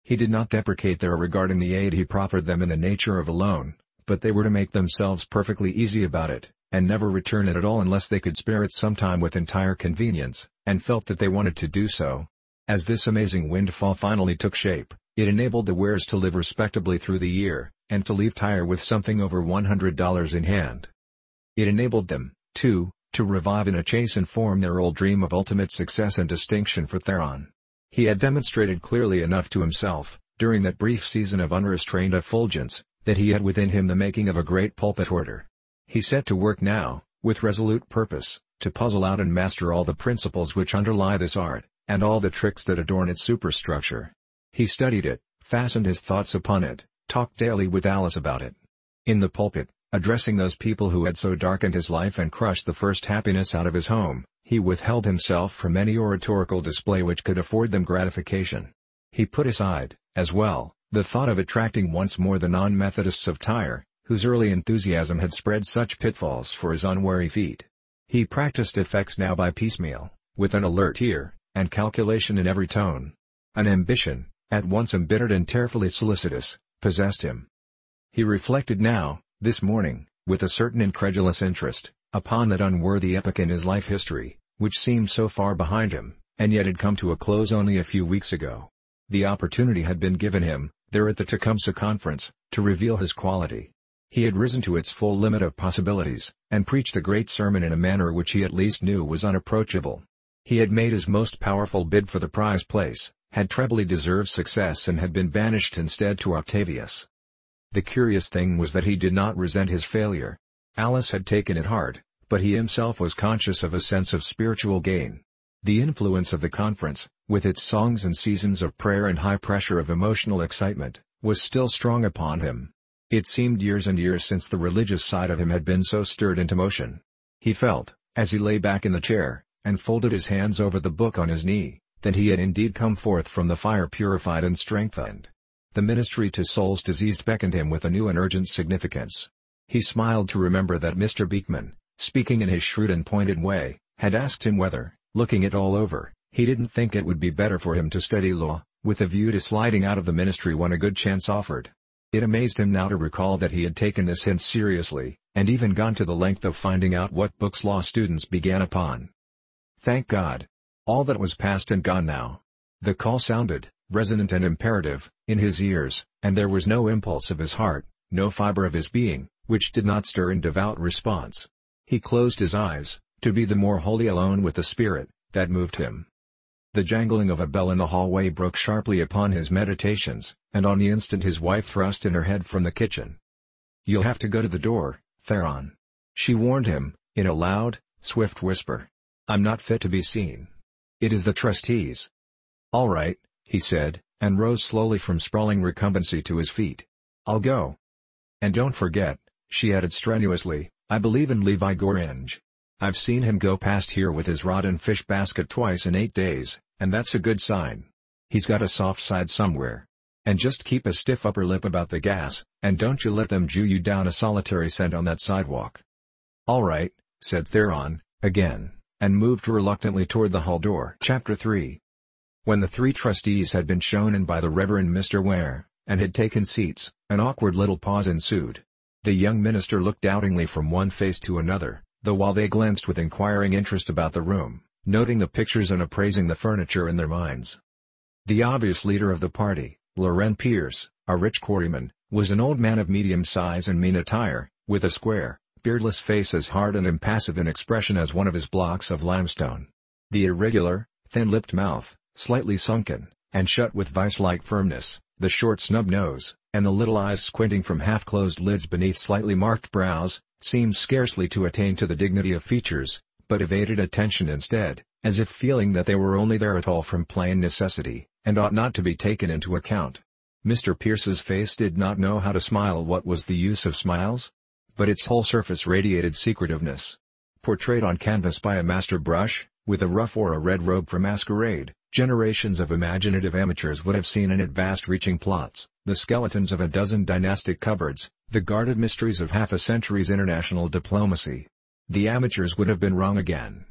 He did not deprecate their regarding the aid he proffered them in the nature of a loan, but they were to make themselves perfectly easy about it, and never return it at all unless they could spare it some time with entire convenience, and felt that they wanted to do so. As this amazing windfall finally took shape, it enabled the Wares to live respectably through the year, and to leave Tyre with something over $100 in hand. It enabled them, too, to revive in a chastened form their old dream of ultimate success and distinction for Theron. He had demonstrated clearly enough to himself, during that brief season of unrestrained effulgence, that he had within him the making of a great pulpit orator. He set to work now, with resolute purpose, to puzzle out and master all the principles which underlie this art, and all the tricks that adorn its superstructure. He studied it, fastened his thoughts upon it, talked daily with Alice about it. In the pulpit, addressing those people who had so darkened his life and crushed the first happiness out of his home, he withheld himself from any oratorical display which could afford them gratification. He put aside, as well, the thought of attracting once more the non-Methodists of Tyre, whose early enthusiasm had spread such pitfalls for his unwary feet. He practiced effects now by piecemeal, with an alert ear, and calculation in every tone. An ambition, at once embittered and tearfully solicitous, possessed him. He reflected now, this morning, with a certain incredulous interest, upon that unworthy epoch in his life history, which seemed so far behind him, and yet had come to a close only a few weeks ago. The opportunity had been given him, there at the Tecumseh Conference, to reveal his quality. He had risen to its full limit of possibilities, and preached a great sermon in a manner which he at least knew was unapproachable. He had made his most powerful bid for the prize place, had trebly deserved success and had been banished instead to Octavius. The curious thing was that he did not resent his failure. Alice had taken it hard, but he himself was conscious of a sense of spiritual gain. The influence of the conference, with its songs and seasons of prayer and high pressure of emotional excitement, was still strong upon him. It seemed years and years since the religious side of him had been so stirred into motion. He felt, as he lay back in the chair, and folded his hands over the book on his knee, that he had indeed come forth from the fire purified and strengthened. The ministry to souls diseased beckoned him with a new and urgent significance. He smiled to remember that Mr. Beekman, speaking in his shrewd and pointed way, had asked him whether, looking it all over, he didn't think it would be better for him to study law, with a view to sliding out of the ministry when a good chance offered. It amazed him now to recall that he had taken this hint seriously, and even gone to the length of finding out what books law students began upon. Thank God! All that was past and gone now. The call sounded, resonant and imperative, in his ears, and there was no impulse of his heart, no fiber of his being, which did not stir in devout response. He closed his eyes, to be the more wholly alone with the spirit that moved him. The jangling of a bell in the hallway broke sharply upon his meditations, and on the instant his wife thrust in her head from the kitchen. "You'll have to go to the door, Theron," she warned him, in a loud, swift whisper. "I'm not fit to be seen. It is the trustees." "All right," he said, and rose slowly from sprawling recumbency to his feet. "I'll go. And don't forget," she added strenuously, "I believe in Levi Gorringe. I've seen him go past here with his rod and fish basket twice in 8 days, and that's a good sign. He's got a soft side somewhere. And just keep a stiff upper lip about the gas, and don't you let them Jew you down a solitary cent on that sidewalk." "All right," said Theron, again, and moved reluctantly toward the hall door. Chapter 3. When the 3 trustees had been shown in by the Reverend Mr. Ware, and had taken seats, an awkward little pause ensued. The young minister looked doubtingly from one face to another, though while they glanced with inquiring interest about the room, noting the pictures and appraising the furniture in their minds. The obvious leader of the party, Loren Pierce, a rich quarryman, was an old man of medium size and mean attire, with a square, beardless face as hard and impassive in expression as one of his blocks of limestone. The irregular, thin-lipped mouth, slightly sunken, and shut with vice-like firmness, the short snub nose, and the little eyes squinting from half-closed lids beneath slightly marked brows, seemed scarcely to attain to the dignity of features, but evaded attention instead, as if feeling that they were only there at all from plain necessity, and ought not to be taken into account. Mr. Pierce's face did not know how to smile. What was the use of smiles? But its whole surface radiated secretiveness. Portrayed on canvas by a master brush, with a ruff or a red robe for masquerade, generations of imaginative amateurs would have seen in it vast-reaching plots, the skeletons of a dozen dynastic cupboards, the guarded mysteries of half a century's international diplomacy. The amateurs would have been wrong again.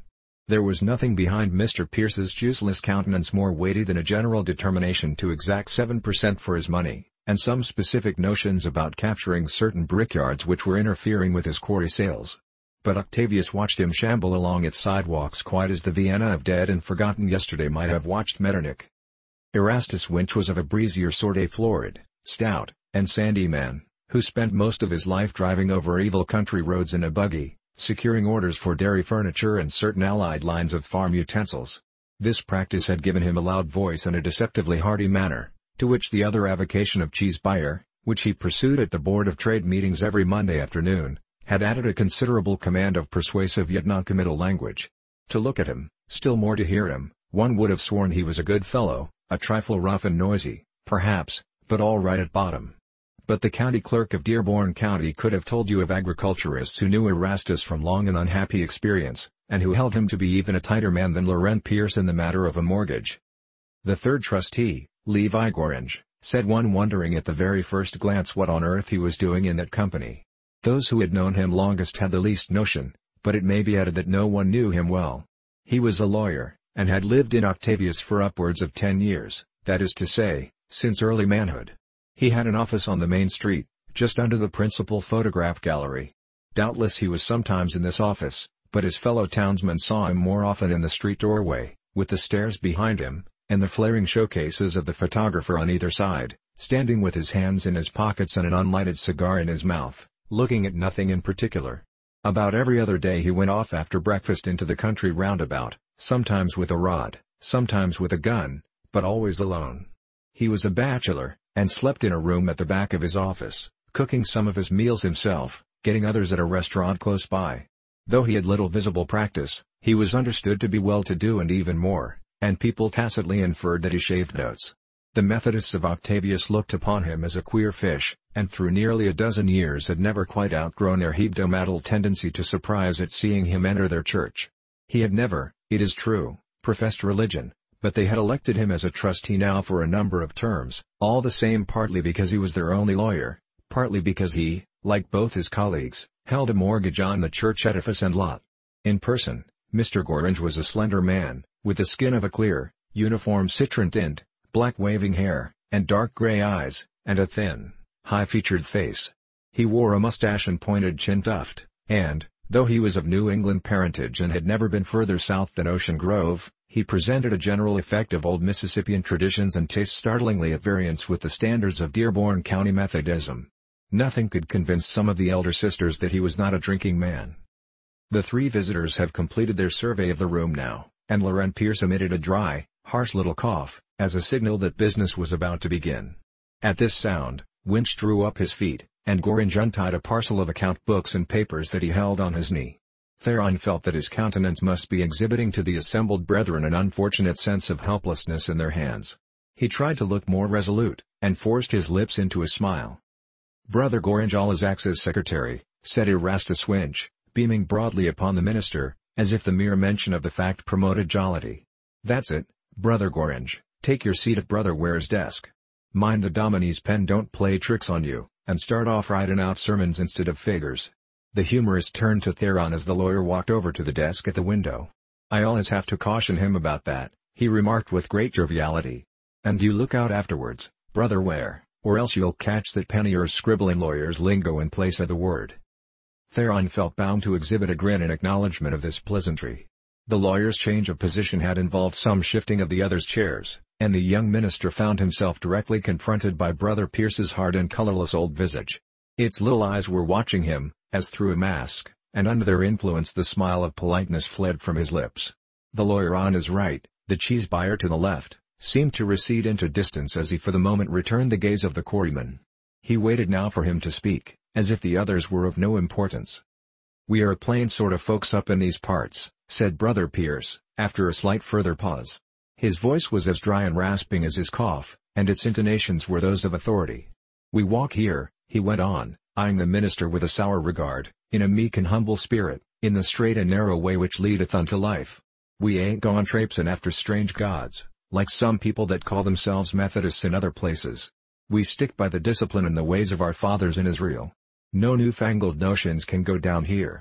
There was nothing behind Mr. Pierce's juiceless countenance more weighty than a general determination to exact 7% for his money, and some specific notions about capturing certain brickyards which were interfering with his quarry sales. But Octavius watched him shamble along its sidewalks quite as the Vienna of dead and forgotten yesterday might have watched Metternich. Erastus Winch was of a breezier sort, a florid, stout, and sandy man, who spent most of his life driving over evil country roads in a buggy, securing orders for dairy furniture and certain allied lines of farm utensils. This practice had given him a loud voice and a deceptively hearty manner, to which the other avocation of cheese buyer, which he pursued at the Board of Trade meetings every Monday afternoon, had added a considerable command of persuasive yet noncommittal language. To look at him, still more to hear him, one would have sworn he was a good fellow, a trifle rough and noisy, perhaps, but all right at bottom. But the county clerk of Dearborn County could have told you of agriculturists who knew Erastus from long and unhappy experience, and who held him to be even a tighter man than Laurent Pierce in the matter of a mortgage. The third trustee, Levi Gorringe, said one wondering at the very first glance what on earth he was doing in that company. Those who had known him longest had the least notion, but it may be added that no one knew him well. He was a lawyer, and had lived in Octavius for upwards of 10 years, that is to say, since early manhood. He had an office on the main street, just under the principal photograph gallery. Doubtless he was sometimes in this office, but his fellow townsmen saw him more often in the street doorway, with the stairs behind him, and the flaring showcases of the photographer on either side, standing with his hands in his pockets and an unlighted cigar in his mouth, looking at nothing in particular. About every other day he went off after breakfast into the country roundabout, sometimes with a rod, sometimes with a gun, but always alone. He was a bachelor, and slept in a room at the back of his office, cooking some of his meals himself, getting others at a restaurant close by. Though he had little visible practice, he was understood to be well-to-do and even more, and people tacitly inferred that he shaved notes. The Methodists of Octavius looked upon him as a queer fish, and through nearly a dozen years had never quite outgrown their hebdomadal tendency to surprise at seeing him enter their church. He had never, it is true, professed religion, but they had elected him as a trustee now for a number of terms, all the same, partly because he was their only lawyer, partly because he, like both his colleagues, held a mortgage on the church edifice and lot. In person, Mr. Gorringe was a slender man, with the skin of a clear, uniform citron tint, black waving hair, and dark gray eyes, and a thin, high-featured face. He wore a mustache and pointed chin tuft, and, though he was of New England parentage and had never been further south than Ocean Grove, he presented a general effect of old Mississippian traditions and tastes startlingly at variance with the standards of Dearborn County Methodism. Nothing could convince some of the elder sisters that he was not a drinking man. The three visitors have completed their survey of the room now, and Laurent Pierce emitted a dry, harsh little cough, as a signal that business was about to begin. At this sound, Winch drew up his feet, and Gorringe untied a parcel of account books and papers that he held on his knee. Theron felt that his countenance must be exhibiting to the assembled brethren an unfortunate sense of helplessness in their hands. He tried to look more resolute, and forced his lips into a smile. "Brother Gorringe Alazak's secretary," said Erastus Winch, beaming broadly upon the minister, as if the mere mention of the fact promoted jollity. "That's it, Brother Gorringe, take your seat at Brother Ware's desk. Mind the Dominie's pen don't play tricks on you, and start off writing out sermons instead of figures." The humorist turned to Theron as the lawyer walked over to the desk at the window. "I always have to caution him about that," he remarked with great joviality. "And you look out afterwards, Brother Ware, or else you'll catch that penny or scribbling lawyer's lingo in place of the word." Theron felt bound to exhibit a grin in acknowledgment of this pleasantry. The lawyer's change of position had involved some shifting of the others' chairs, and the young minister found himself directly confronted by Brother Pierce's hard and colorless old visage. Its little eyes were watching him, as through a mask, and under their influence the smile of politeness fled from his lips. The lawyer on his right, the cheese buyer to the left, seemed to recede into distance as he for the moment returned the gaze of the quarryman. He waited now for him to speak, as if the others were of no importance. "We are a plain sort of folks up in these parts," said Brother Pierce, after a slight further pause. His voice was as dry and rasping as his cough, and its intonations were those of authority. "We walk here," he went on, eyeing the minister with a sour regard, "in a meek and humble spirit, in the straight and narrow way which leadeth unto life. We ain't gone traipsing after strange gods, like some people that call themselves Methodists in other places. We stick by the discipline and the ways of our fathers in Israel. No newfangled notions can go down here.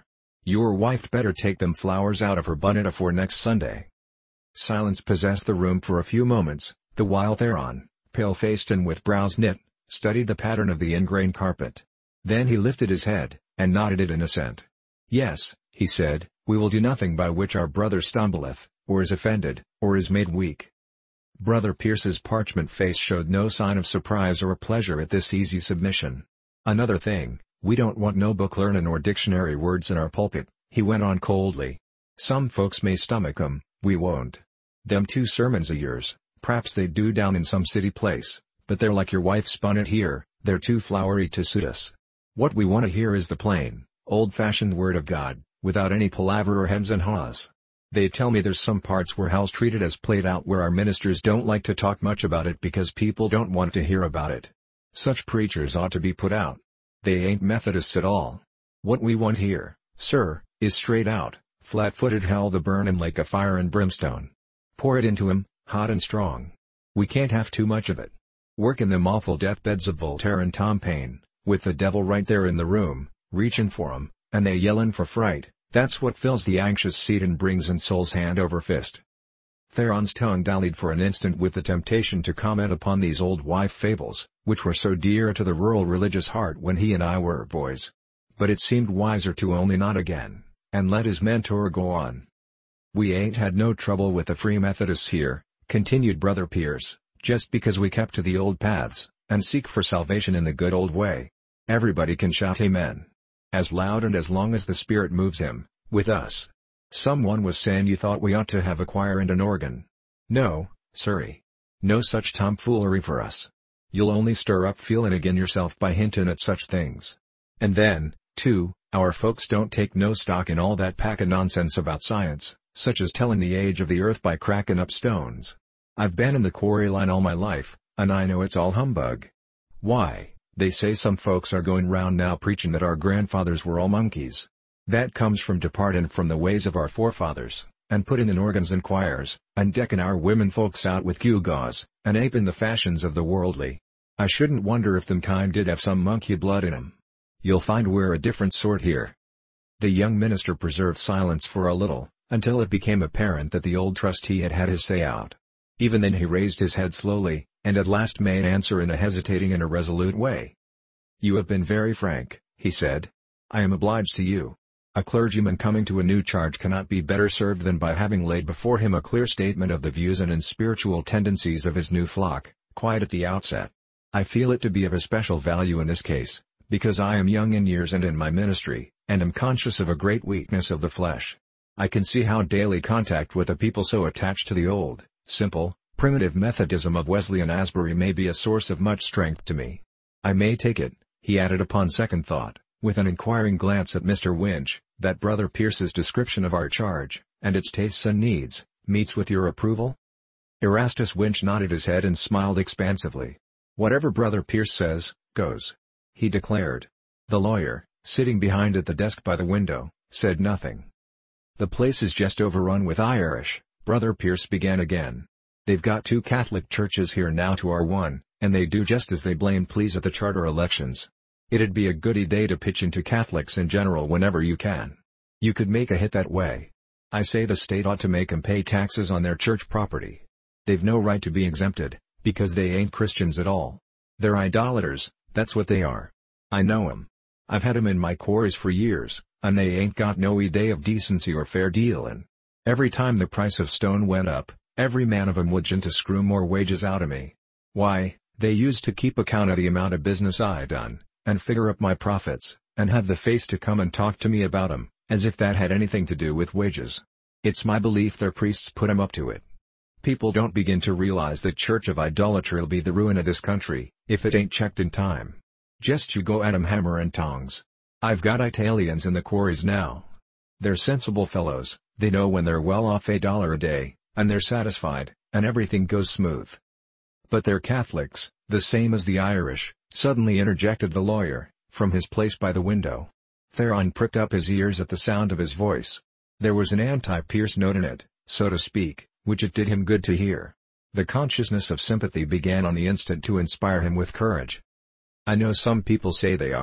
Your wife better take them flowers out of her bonnet afore next Sunday." Silence possessed the room for a few moments, the while Theron, pale-faced and with brows knit, studied the pattern of the ingrain carpet. Then he lifted his head, and nodded it in assent. "Yes," he said, "we will do nothing by which our brother stumbleth, or is offended, or is made weak." Brother Pierce's parchment face showed no sign of surprise or pleasure at this easy submission. "Another thing, we don't want no book learnin' or dictionary words in our pulpit," he went on coldly. "Some folks may stomach 'em, we won't. Them 2 sermons of yours, p'raps they do down in some city place, but they're like your wife spun it here, they're too flowery to suit us. What we want to hear is the plain, old-fashioned Word of God, without any palaver or hems and haws. They tell me there's some parts where hell's treated as played out where our ministers don't like to talk much about it because people don't want to hear about it. Such preachers ought to be put out. They ain't Methodists at all. What we want here, sir, is straight out, flat-footed hell, the burnin' lake of fire and brimstone. Pour it into 'em, hot and strong. We can't have too much of it. Work in them awful deathbeds of Voltaire and Tom Paine, with the devil right there in the room, reachin' for 'em, and they yellin' for fright. That's what fills the anxious seat and brings in souls hand over fist." Theron's tongue dallied for an instant with the temptation to comment upon these old wife fables, which were so dear to the rural religious heart when he and I were boys. But it seemed wiser to only nod again, and let his mentor go on. "We ain't had no trouble with the Free Methodists here," continued Brother Pierce, "just because we kept to the old paths, and seek for salvation in the good old way. Everybody can shout amen as loud and as long as the Spirit moves him, with us. Someone was saying you thought we ought to have a choir and an organ. No, sirree. No such tomfoolery for us. You'll only stir up feelin' agin yourself by hintin' at such things. And then, too, our folks don't take no stock in all that pack of nonsense about science, such as tellin' the age of the earth by crackin' up stones. I've been in the quarry line all my life, and I know it's all humbug. Why, they say some folks are going round now preachin' that our grandfathers were all monkeys. That comes from departin' from the ways of our forefathers, and puttin' in organs and choirs, and deckin' our women folks out with gewgaws, and apin' the fashions of the worldly. I shouldn't wonder if them kind did have some monkey blood in 'em. You'll find we're a different sort here." The young minister preserved silence for a little, until it became apparent that the old trustee had had his say out. Even then he raised his head slowly, and at last made answer in a hesitating and irresolute way. "You have been very frank," he said. "I am obliged to you. A clergyman coming to a new charge cannot be better served than by having laid before him a clear statement of the views and spiritual tendencies of his new flock, quite at the outset. I feel it to be of especial value in this case, because I am young in years and in my ministry, and am conscious of a great weakness of the flesh. I can see how daily contact with a people so attached to the old, simple, primitive Methodism of Wesley and Asbury may be a source of much strength to me. I may take it," he added upon second thought, with an inquiring glance at Mr. Winch, "that Brother Pierce's description of our charge, and its tastes and needs, meets with your approval?" Erastus Winch nodded his head and smiled expansively. "Whatever Brother Pierce says, goes," he declared. The lawyer, sitting behind at the desk by the window, said nothing. "The place is just overrun with Irish," Brother Pierce began again. "They've got 2 Catholic churches here now to our 1, and they do just as they blame please at the charter elections. It'd be a goody day to pitch into Catholics in general whenever you can. You could make a hit that way. I say the state ought to make 'em pay taxes on their church property. They've no right to be exempted, because they ain't Christians at all. They're idolaters, that's what they are. I know 'em. I've had 'em in my quarries for years, and they ain't got no idea of decency or fair dealin'. Every time the price of stone went up, every man of 'em would gin to screw more wages out of me. Why, they used to keep account of the amount of business I done, and figure up my profits, and have the face to come and talk to me about 'em, as if that had anything to do with wages. It's my belief their priests put 'em up to it. People don't begin to realize that church of idolatry'll be the ruin of this country, if it ain't checked in time. Just you go at 'em hammer and tongs. I've got Italians in the quarries now. They're sensible fellows, they know when they're well off $1 a day, and they're satisfied, and everything goes smooth. But they're Catholics, the same as the Irish," suddenly interjected the lawyer, from his place by the window. Theron pricked up his ears at the sound of his voice. There was an anti-Pierce note in it, so to speak, which it did him good to hear. The consciousness of sympathy began on the instant to inspire him with courage. "I know some people say they are,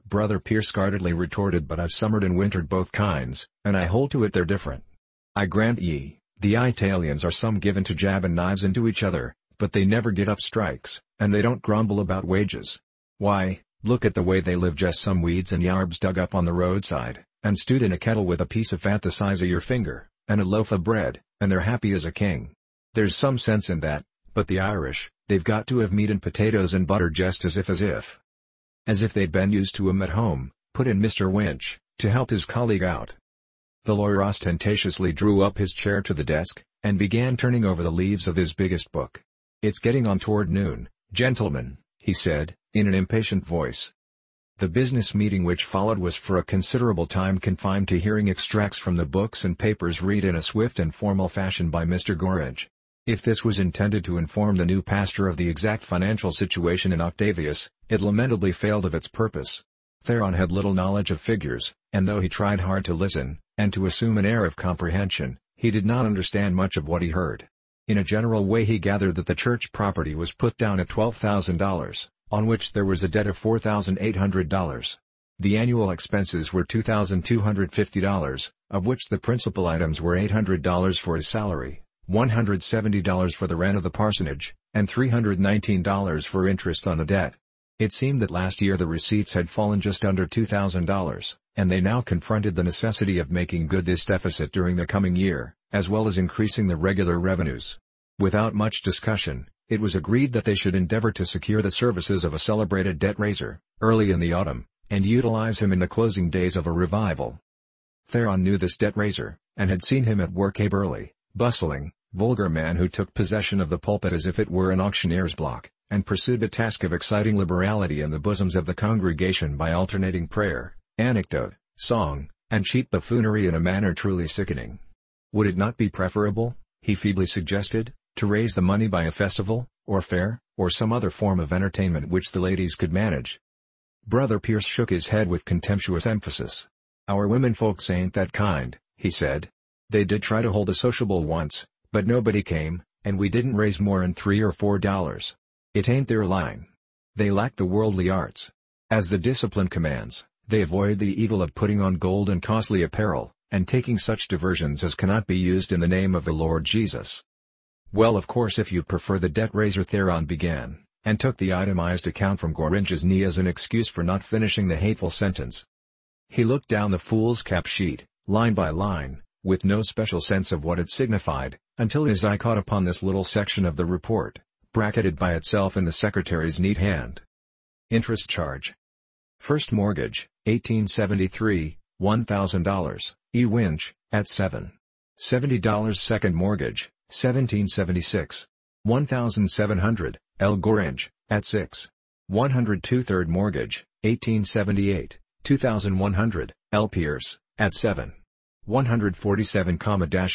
Brother Pierce guardedly retorted, "But I've summered and wintered both kinds, and I hold to it they're different. I grant ye, the Italians are some given to jabbing knives into each other, but they never get up strikes, and they don't grumble about wages. Why, look at the way they live, just some weeds and yarbs dug up on the roadside, and stewed in a kettle with a piece of fat the size of your finger, and a loaf of bread, and they're happy as a king. There's some sense in that, but the Irish, they've got to have meat and potatoes and butter just as if they'd been used to 'em at home," put in Mr. Winch, to help his colleague out. The lawyer ostentatiously drew up his chair to the desk, and began turning over the leaves of his biggest book. "It's getting on toward noon, gentlemen," he said, in an impatient voice. The business meeting which followed was for a considerable time confined to hearing extracts from the books and papers read in a swift and formal fashion by Mr. Gorringe. If this was intended to inform the new pastor of the exact financial situation in Octavius, it lamentably failed of its purpose. Theron had little knowledge of figures, and though he tried hard to listen, and to assume an air of comprehension, he did not understand much of what he heard. In a general way he gathered that the church property was put down at $12,000, on which there was a debt of $4,800. The annual expenses were $2,250, of which the principal items were $800 for his salary, $170 for the rent of the parsonage, and $319 for interest on the debt. It seemed that last year the receipts had fallen just under $2,000, and they now confronted the necessity of making good this deficit during the coming year, as well as increasing the regular revenues. Without much discussion, it was agreed that they should endeavor to secure the services of a celebrated debt-raiser, early in the autumn, and utilize him in the closing days of a revival. Theron knew this debt-raiser, and had seen him at work, a burly, bustling, vulgar man who took possession of the pulpit as if it were an auctioneer's block, and pursued the task of exciting liberality in the bosoms of the congregation by alternating prayer, anecdote, song, and cheap buffoonery in a manner truly sickening. Would it not be preferable, he feebly suggested, to raise the money by a festival, or fair, or some other form of entertainment which the ladies could manage? Brother Pierce shook his head with contemptuous emphasis. "Our women folks ain't that kind," he said. "They did try to hold a sociable once, but nobody came, and we didn't raise more'n $3 or $4. It ain't their line. They lack the worldly arts. As the discipline commands, they avoid the evil of putting on gold and costly apparel, and taking such diversions as cannot be used in the name of the Lord Jesus." "Well, of course, if you prefer the debt-raiser," Theron began, and took the itemized account from Gorringe's knee as an excuse for not finishing the hateful sentence. He looked down the foolscap sheet, line by line, with no special sense of what it signified, until his eye caught upon this little section of the report, bracketed by itself in the secretary's neat hand. Interest charge. First mortgage, 1873, $1,000, E. Winch, at $7.70. Second mortgage, 1776, 1,700, L. Gorringe, at $6.102. Third mortgage, 1878, 2,100, L. Pierce, at $7.147,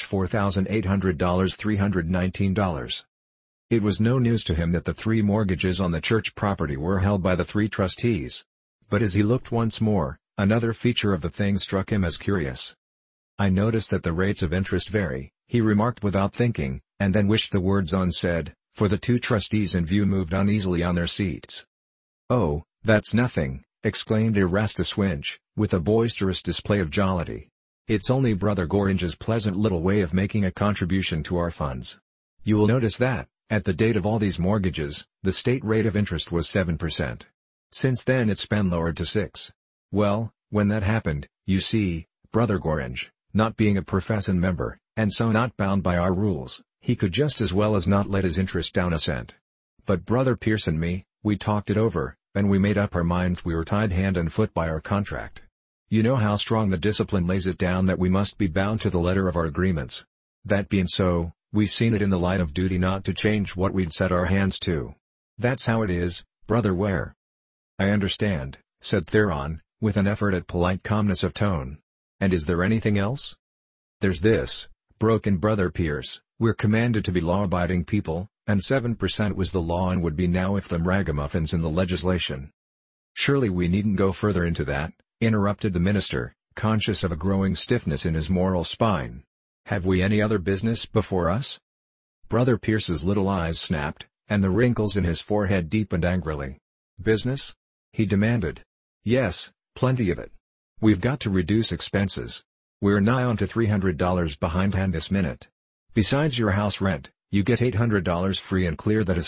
$4,800. $319. It was no news to him that the three mortgages on the church property were held by the three trustees. But as he looked once more, another feature of the thing struck him as curious. "I notice that the rates of interest vary," he remarked without thinking, and then wished the words unsaid, for the two trustees in view moved uneasily on their seats. "Oh, that's nothing," exclaimed Erastus Winch, with a boisterous display of jollity. "It's only Brother Gorringe's pleasant little way of making a contribution to our funds. You will notice that, at the date of all these mortgages, the state rate of interest was 7%. Since then it's been lowered to 6. Well, when that happened, you see, Brother Gorringe, not being a professing member, and so not bound by our rules, he could just as well as not let his interest down a cent. But Brother Pierce and me, we talked it over, and we made up our minds we were tied hand and foot by our contract. You know how strong the discipline lays it down that we must be bound to the letter of our agreements. That being so, we've seen it in the light of duty not to change what we'd set our hands to. That's how it is, Brother Ware." "I understand," said Theron, with an effort at polite calmness of tone. "And is there anything else?" "There's this," broke in Brother Pierce, "we're commanded to be law-abiding people, and 7% was the law and would be now if them ragamuffins in the legislation." "Surely we needn't go further into that," interrupted the minister, conscious of a growing stiffness in his moral spine. "Have we any other business before us?" Brother Pierce's little eyes snapped, and the wrinkles in his forehead deepened angrily. "Business?" he demanded. "Yes, Plenty of it. We've got to reduce expenses. We're nigh on to $300 behindhand this minute. Besides your house rent, you get $800 free and clear, that is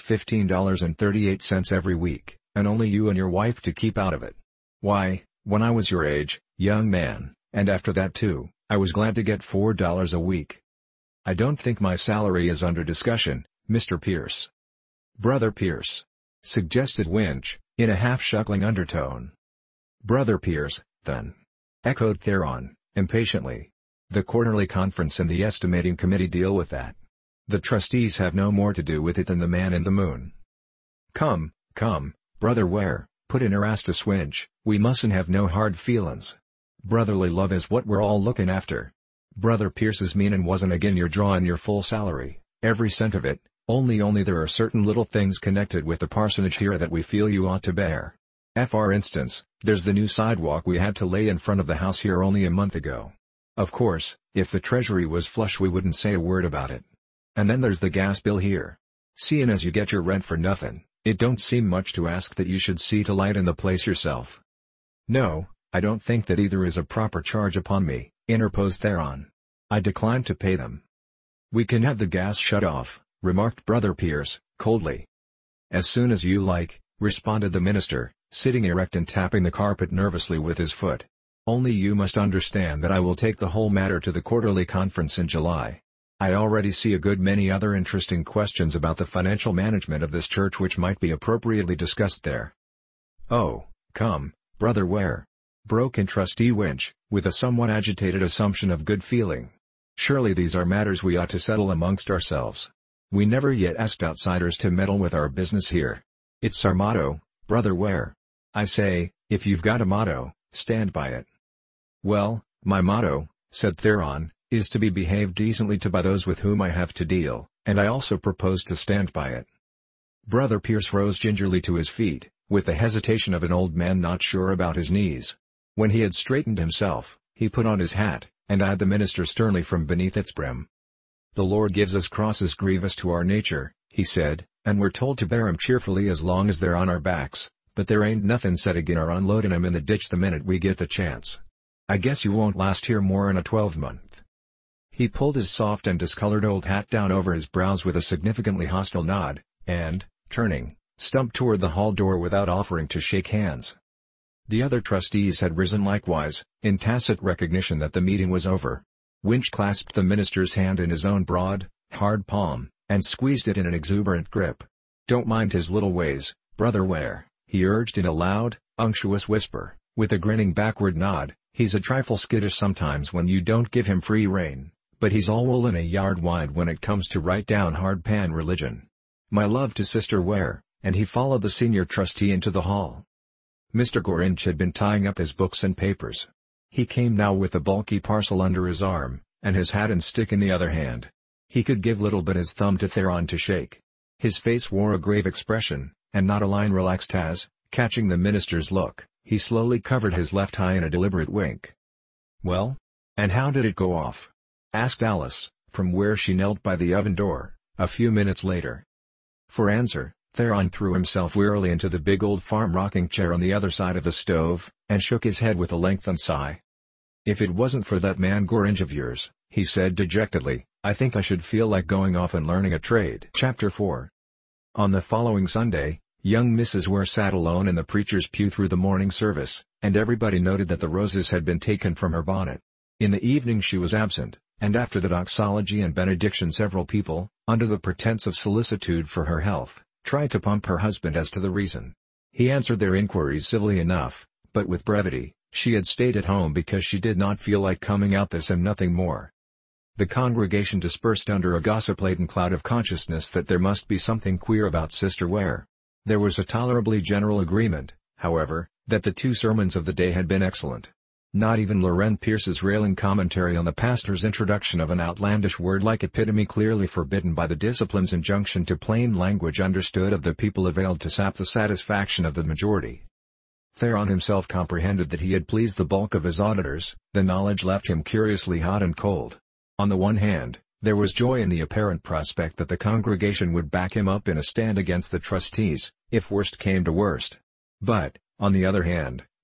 $15.38 every week, and only you and your wife to keep out of it. Why, when I was your age, young man, and after that too, I was glad to get $4 a week. I don't think my salary is under discussion, Mr. Pierce. Brother Pierce, suggested Winch, in a half-shuckling undertone. Brother Pierce, then, echoed Theron, impatiently. The quarterly conference and the estimating committee deal with that. The trustees have no more to do with it than the man in the moon. Come, Brother Ware, put in Erastus Winch, we mustn't have no hard feelin's. Brotherly love is what we're all looking after. Brother Pierce's meanin' wasn't agin your drawin' your full salary, every cent of it, only there are certain little things connected with the parsonage here that we feel you ought to bear. For instance, there's the new sidewalk we had to lay in front of the house here only a month ago. Of course, if the treasury was flush we wouldn't say a word about it. And then there's the gas bill here. Seein' as you get your rent for nothin', it don't seem much to ask that you should see to light in the place yourself. No, I don't think that either is a proper charge upon me, interposed Theron. I decline to pay them. We can have the gas shut off, remarked Brother Pierce, coldly. As soon as you like, responded the minister, sitting erect and tapping the carpet nervously with his foot. Only you must understand that I will take the whole matter to the quarterly conference in July. I already see a good many other interesting questions about the financial management of this church which might be appropriately discussed there. Oh, come, Brother Ware, broke in Trustee Winch, with a somewhat agitated assumption of good feeling. Surely these are matters we ought to settle amongst ourselves. We never yet asked outsiders to meddle with our business here. It's our motto, Brother Ware. I say, if you've got a motto, stand by it. Well, my motto, said Theron, is to be behaved decently to by those with whom I have to deal, and I also propose to stand by it. Brother Pierce rose gingerly to his feet, with the hesitation of an old man not sure about his knees. When he had straightened himself, he put on his hat, and eyed the minister sternly from beneath its brim. The Lord gives us crosses grievous to our nature, he said, and we're told to bear 'em cheerfully as long as they're on our backs, but there ain't nothin' said agin our unloadin' 'em in the ditch the minute we get the chance. I guess you won't last here more'n a 12-month. He pulled his soft and discolored old hat down over his brows with a significantly hostile nod, and, turning, stumped toward the hall door without offering to shake hands. The other trustees had risen likewise, in tacit recognition that the meeting was over. Winch clasped the minister's hand in his own broad, hard palm, and squeezed it in an exuberant grip. Don't mind his little ways, Brother Ware, he urged in a loud, unctuous whisper, with a grinning backward nod. He's a trifle skittish sometimes when you don't give him free rein, but he's all wool and a yard wide when it comes to right down hard pan religion. My love to Sister Ware, and he followed the senior trustee into the hall. Mr. Gorinch had been tying up his books and papers. He came now with a bulky parcel under his arm, and his hat and stick in the other hand. He could give little but his thumb to Theron to shake. His face wore a grave expression, and not a line relaxed as, catching the minister's look, he slowly covered his left eye in a deliberate wink. Well? And how did it go off? Asked Alice, from where she knelt by the oven door, a few minutes later. For answer, Theron threw himself wearily into the big old farm rocking chair on the other side of the stove, and shook his head with a lengthened sigh. If it wasn't for that man Gorinch of yours, he said dejectedly, I think I should feel like going off and learning a trade. Chapter 4. On the following Sunday, young Mrs. Ware sat alone in the preacher's pew through the morning service, and everybody noted that the roses had been taken from her bonnet. In the evening she was absent, and after the doxology and benediction several people, under the pretense of solicitude for her health, tried to pump her husband as to the reason. He answered their inquiries civilly enough, but with brevity. She had stayed at home because she did not feel like coming out this and nothing more. The congregation dispersed under a gossip-laden cloud of consciousness that there must be something queer about Sister Ware. There was a tolerably general agreement, however, that the two sermons of the day had been excellent. Not even Loren Pierce's railing commentary on the pastor's introduction of an outlandish word like epitome clearly forbidden by the discipline's injunction to plain language understood of the people availed to sap the satisfaction of the majority. Theron himself comprehended that he had pleased the bulk of his auditors. The knowledge left him curiously hot and cold. On the one hand, there was joy in the apparent prospect that the congregation would back him up in a stand against the trustees, if worst came to worst. But, on the other hand,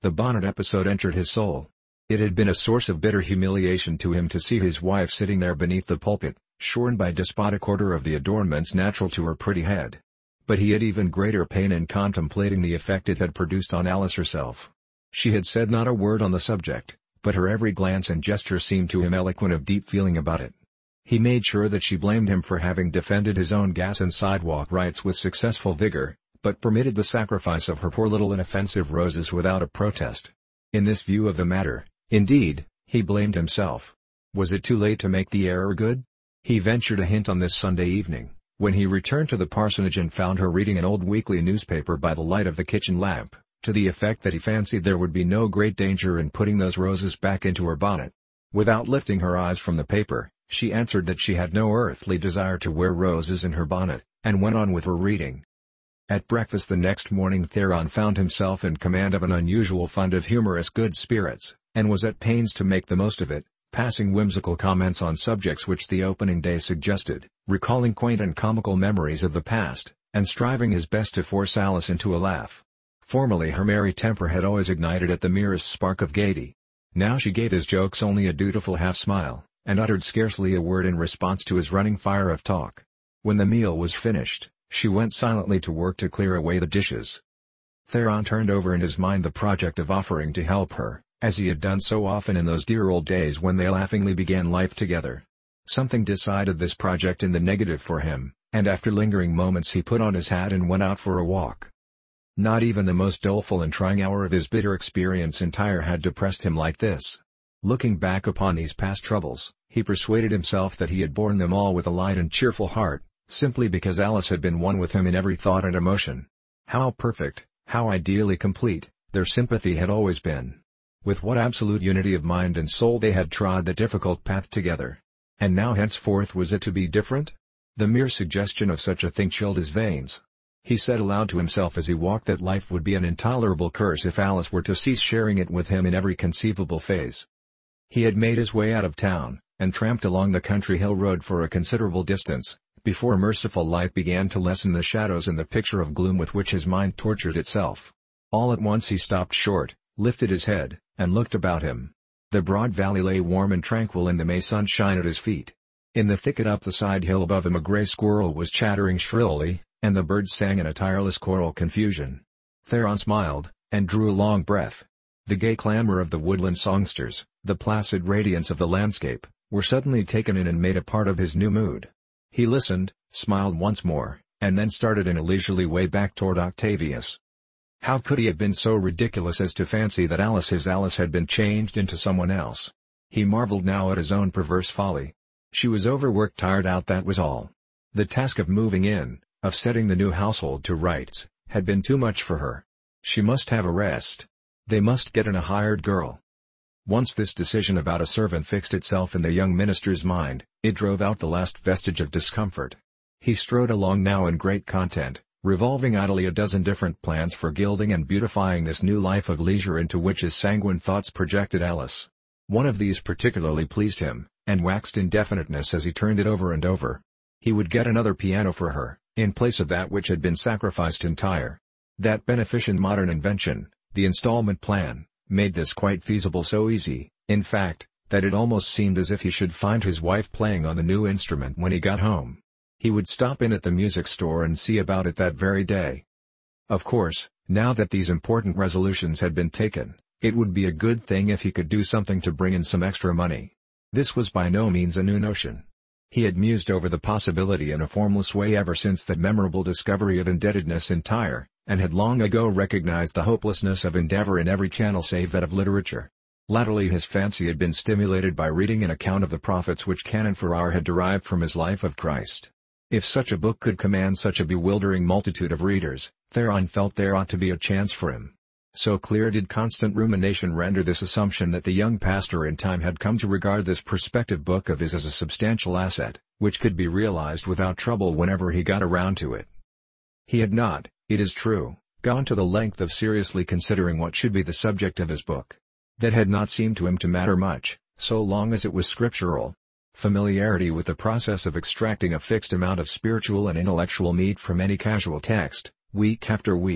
The bonnet episode entered his soul. It had been a source of bitter humiliation to him to see his wife sitting there beneath the pulpit, shorn by despotic order of the adornments natural to her pretty head. But he had even greater pain in contemplating the effect it had produced on Alice herself. She had said not a word on the subject, but her every glance and gesture seemed to him eloquent of deep feeling about it. He made sure that she blamed him for having defended his own gas and sidewalk rights with successful vigor, but permitted the sacrifice of her poor little inoffensive roses without a protest. In this view of the matter, indeed, he blamed himself. Was it too late to make the error good? He ventured a hint on this Sunday evening, when he returned to the parsonage and found her reading an old weekly newspaper by the light of the kitchen lamp, to the effect that he fancied there would be no great danger in putting those roses back into her bonnet. Without lifting her eyes from the paper, she answered that she had no earthly desire to wear roses in her bonnet, and went on with her reading. At breakfast the next morning Theron found himself in command of an unusual fund of humorous good spirits, and was at pains to make the most of it, passing whimsical comments on subjects which the opening day suggested, recalling quaint and comical memories of the past, and striving his best to force Alice into a laugh. Formerly her merry temper had always ignited at the merest spark of gaiety. Now she gave his jokes only a dutiful half-smile, and uttered scarcely a word in response to his running fire of talk. When the meal was finished, she went silently to work to clear away the dishes. Theron turned over in his mind the project of offering to help her, as he had done so often in those dear old days when they laughingly began life together. Something decided this project in the negative for him, and after lingering moments he put on his hat and went out for a walk. Not even the most doleful and trying hour of his bitter experience in Tyre had depressed him like this. Looking back upon these past troubles, he persuaded himself that he had borne them all with a light and cheerful heart, simply because Alice had been one with him in every thought and emotion. How perfect, how ideally complete, their sympathy had always been. With what absolute unity of mind and soul they had trod the difficult path together. And now henceforth was it to be different? The mere suggestion of such a thing chilled his veins. He said aloud to himself as he walked that life would be an intolerable curse if Alice were to cease sharing it with him in every conceivable phase. He had made his way out of town, and tramped along the country hill road for a considerable distance, before merciful light began to lessen the shadows and the picture of gloom with which his mind tortured itself. All at once he stopped short, lifted his head, and looked about him. The broad valley lay warm and tranquil in the May sunshine at his feet. In the thicket up the side hill above him a gray squirrel was chattering shrilly, and the birds sang in a tireless choral confusion. Theron smiled, and drew a long breath. The gay clamor of the woodland songsters, the placid radiance of the landscape, were suddenly taken in and made a part of his new mood. He listened, smiled once more, and then started in a leisurely way back toward Octavius. How could he have been so ridiculous as to fancy that his Alice had been changed into someone else? He marveled now at his own perverse folly. She was overworked, tired out, that was all. The task of moving in, of setting the new household to rights, had been too much for her. She must have a rest. They must get in a hired girl. Once this decision about a servant fixed itself in the young minister's mind, it drove out the last vestige of discomfort. He strode along now in great content, revolving idly a dozen different plans for gilding and beautifying this new life of leisure into which his sanguine thoughts projected Alice. One of these particularly pleased him, and waxed in definiteness as he turned it over and over. He would get another piano for her, in place of that which had been sacrificed in Tyre. That beneficent modern invention, the installment plan, made this quite feasible, so easy, in fact, that it almost seemed as if he should find his wife playing on the new instrument when he got home. He would stop in at the music store and see about it that very day. Of course, now that these important resolutions had been taken, it would be a good thing if he could do something to bring in some extra money. This was by no means a new notion. He had mused over the possibility in a formless way ever since that memorable discovery of indebtedness in Tyre, and had long ago recognized the hopelessness of endeavor in every channel save that of literature. Latterly his fancy had been stimulated by reading an account of the prophets which Canon Farrar had derived from his Life of Christ. If such a book could command such a bewildering multitude of readers, Theron felt there ought to be a chance for him. So clear did constant rumination render this assumption that the young pastor in time had come to regard this prospective book of his as a substantial asset, which could be realized without trouble whenever he got around to it. He had not, it is true, gone to the length of seriously considering what should be the subject of his book. That had not seemed to him to matter much, so long as it was scriptural. Familiarity with the process of extracting a fixed amount of spiritual and intellectual meat from any casual text, week after week,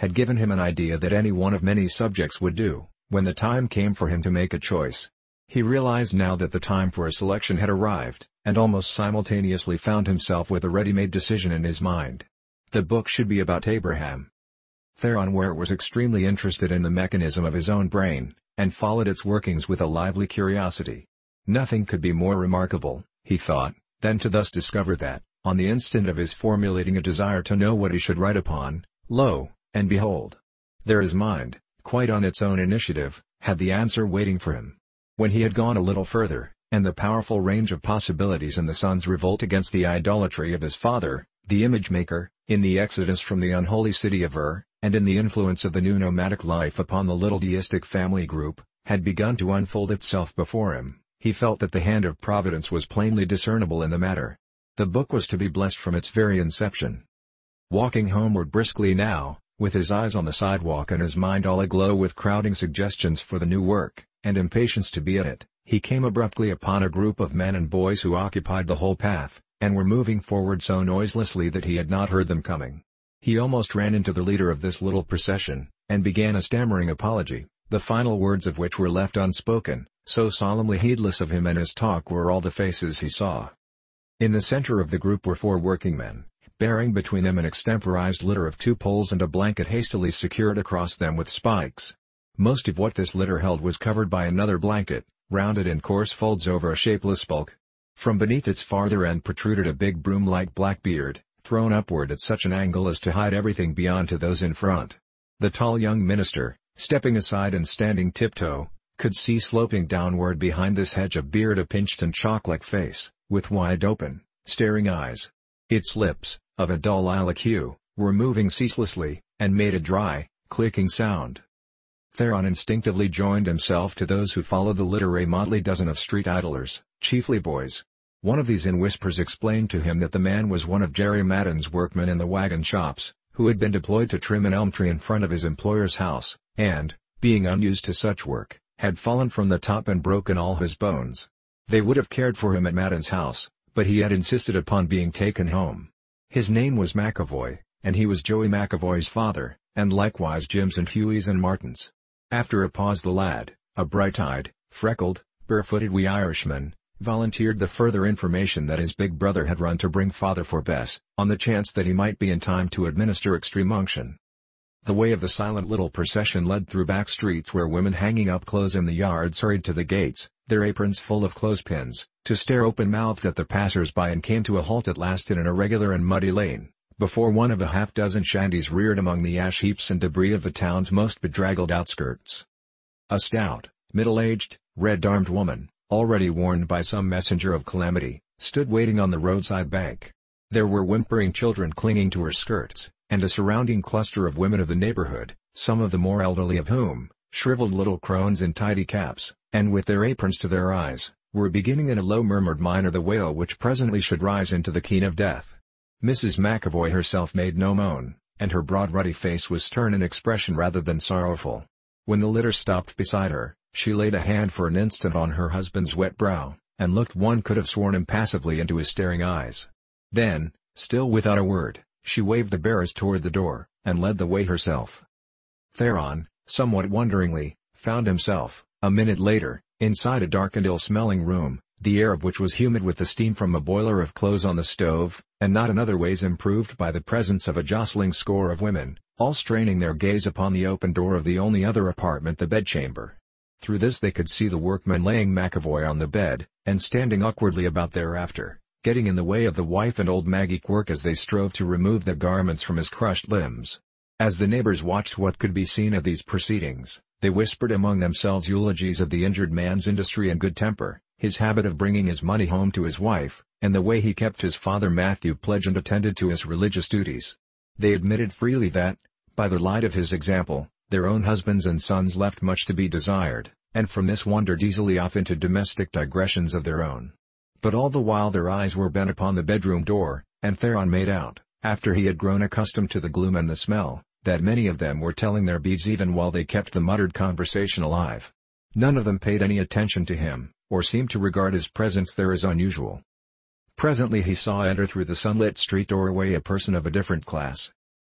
had given him an idea that any one of many subjects would do, when the time came for him to make a choice. He realized now that the time for a selection had arrived, and almost simultaneously found himself with a ready-made decision in his mind. The book should be about Abraham. Theron Ware was extremely interested in the mechanism of his own brain, and followed its workings with a lively curiosity. Nothing could be more remarkable, he thought, than to thus discover that, on the instant of his formulating a desire to know what he should write upon, lo, and behold! There his mind, quite on its own initiative, had the answer waiting for him. When he had gone a little further, and the powerful range of possibilities in the son's revolt against the idolatry of his father, the image-maker, in the exodus from the unholy city of Ur, and in the influence of the new nomadic life upon the little deistic family group, had begun to unfold itself before him, he felt that the hand of Providence was plainly discernible in the matter. The book was to be blessed from its very inception. Walking homeward briskly now, with his eyes on the sidewalk and his mind all aglow with crowding suggestions for the new work, and impatience to be at it, he came abruptly upon a group of men and boys who occupied the whole path, and were moving forward so noiselessly that he had not heard them coming. He almost ran into the leader of this little procession, and began a stammering apology, the final words of which were left unspoken, so solemnly heedless of him and his talk were all the faces he saw. In the center of the group were 4 workingmen, bearing between them an extemporized litter of 2 poles and a blanket hastily secured across them with spikes. Most of what this litter held was covered by another blanket, rounded in coarse folds over a shapeless bulk. From beneath its farther end protruded a big broom-like black beard, thrown upward at such an angle as to hide everything beyond to those in front. The tall young minister, stepping aside and standing tiptoe, could see sloping downward behind this hedge of beard a pinched and chalk-like face, with wide-open, staring eyes. Its lips, of a dull lilac hue, were moving ceaselessly, and made a dry, clicking sound. Theron instinctively joined himself to those who followed the litter, a motley dozen of street idlers, chiefly boys. One of these in whispers explained to him that the man was one of Jerry Madden's workmen in the wagon shops, who had been deployed to trim an elm tree in front of his employer's house, and, being unused to such work, had fallen from the top and broken all his bones. They would have cared for him at Madden's house, but he had insisted upon being taken home. His name was McAvoy, and he was Joey McAvoy's father, and likewise Jim's and Huey's and Martin's. After a pause the lad, a bright-eyed, freckled, barefooted wee Irishman, volunteered the further information that his big brother had run to bring Father for Bess, on the chance that he might be in time to administer extreme unction. The way of the silent little procession led through back streets where women hanging up clothes in the yards hurried to the gates, their aprons full of clothespins, to stare open-mouthed at the passers-by, and came to a halt at last in an irregular and muddy lane, before one of a half-dozen shanties reared among the ash heaps and debris of the town's most bedraggled outskirts. A stout, middle-aged, red-armed woman, already warned by some messenger of calamity, stood waiting on the roadside bank. There were whimpering children clinging to her skirts, and a surrounding cluster of women of the neighborhood, some of the more elderly of whom, shriveled little crones in tidy caps, and with their aprons to their eyes, were beginning in a low murmured minor the wail which presently should rise into the keen of death. Mrs. McAvoy herself made no moan, and her broad ruddy face was stern in expression rather than sorrowful. When the litter stopped beside her, she laid a hand for an instant on her husband's wet brow, and looked, one could have sworn, impassively into his staring eyes. Then, still without a word, she waved the bearers toward the door, and led the way herself. Theron, somewhat wonderingly, found himself, a minute later, inside a dark and ill-smelling room, the air of which was humid with the steam from a boiler of clothes on the stove, and not in other ways improved by the presence of a jostling score of women, all straining their gaze upon the open door of the only other apartment, the bedchamber. Through this they could see the workmen laying McAvoy on the bed, and standing awkwardly about thereafter, getting in the way of the wife and old Maggie Quirk as they strove to remove the garments from his crushed limbs. As the neighbors watched what could be seen of these proceedings, they whispered among themselves eulogies of the injured man's industry and good temper, his habit of bringing his money home to his wife, and the way he kept his father Matthew pledged and attended to his religious duties. They admitted freely that, by the light of his example, their own husbands and sons left much to be desired, and from this wandered easily off into domestic digressions of their own. But all the while their eyes were bent upon the bedroom door, and Theron made out, after he had grown accustomed to the gloom and the smell, that many of them were telling their beads even while they kept the muttered conversation alive. None of them paid any attention to him, or seemed to regard his presence there as unusual. Presently he saw enter through the sunlit street doorway a person of a different class.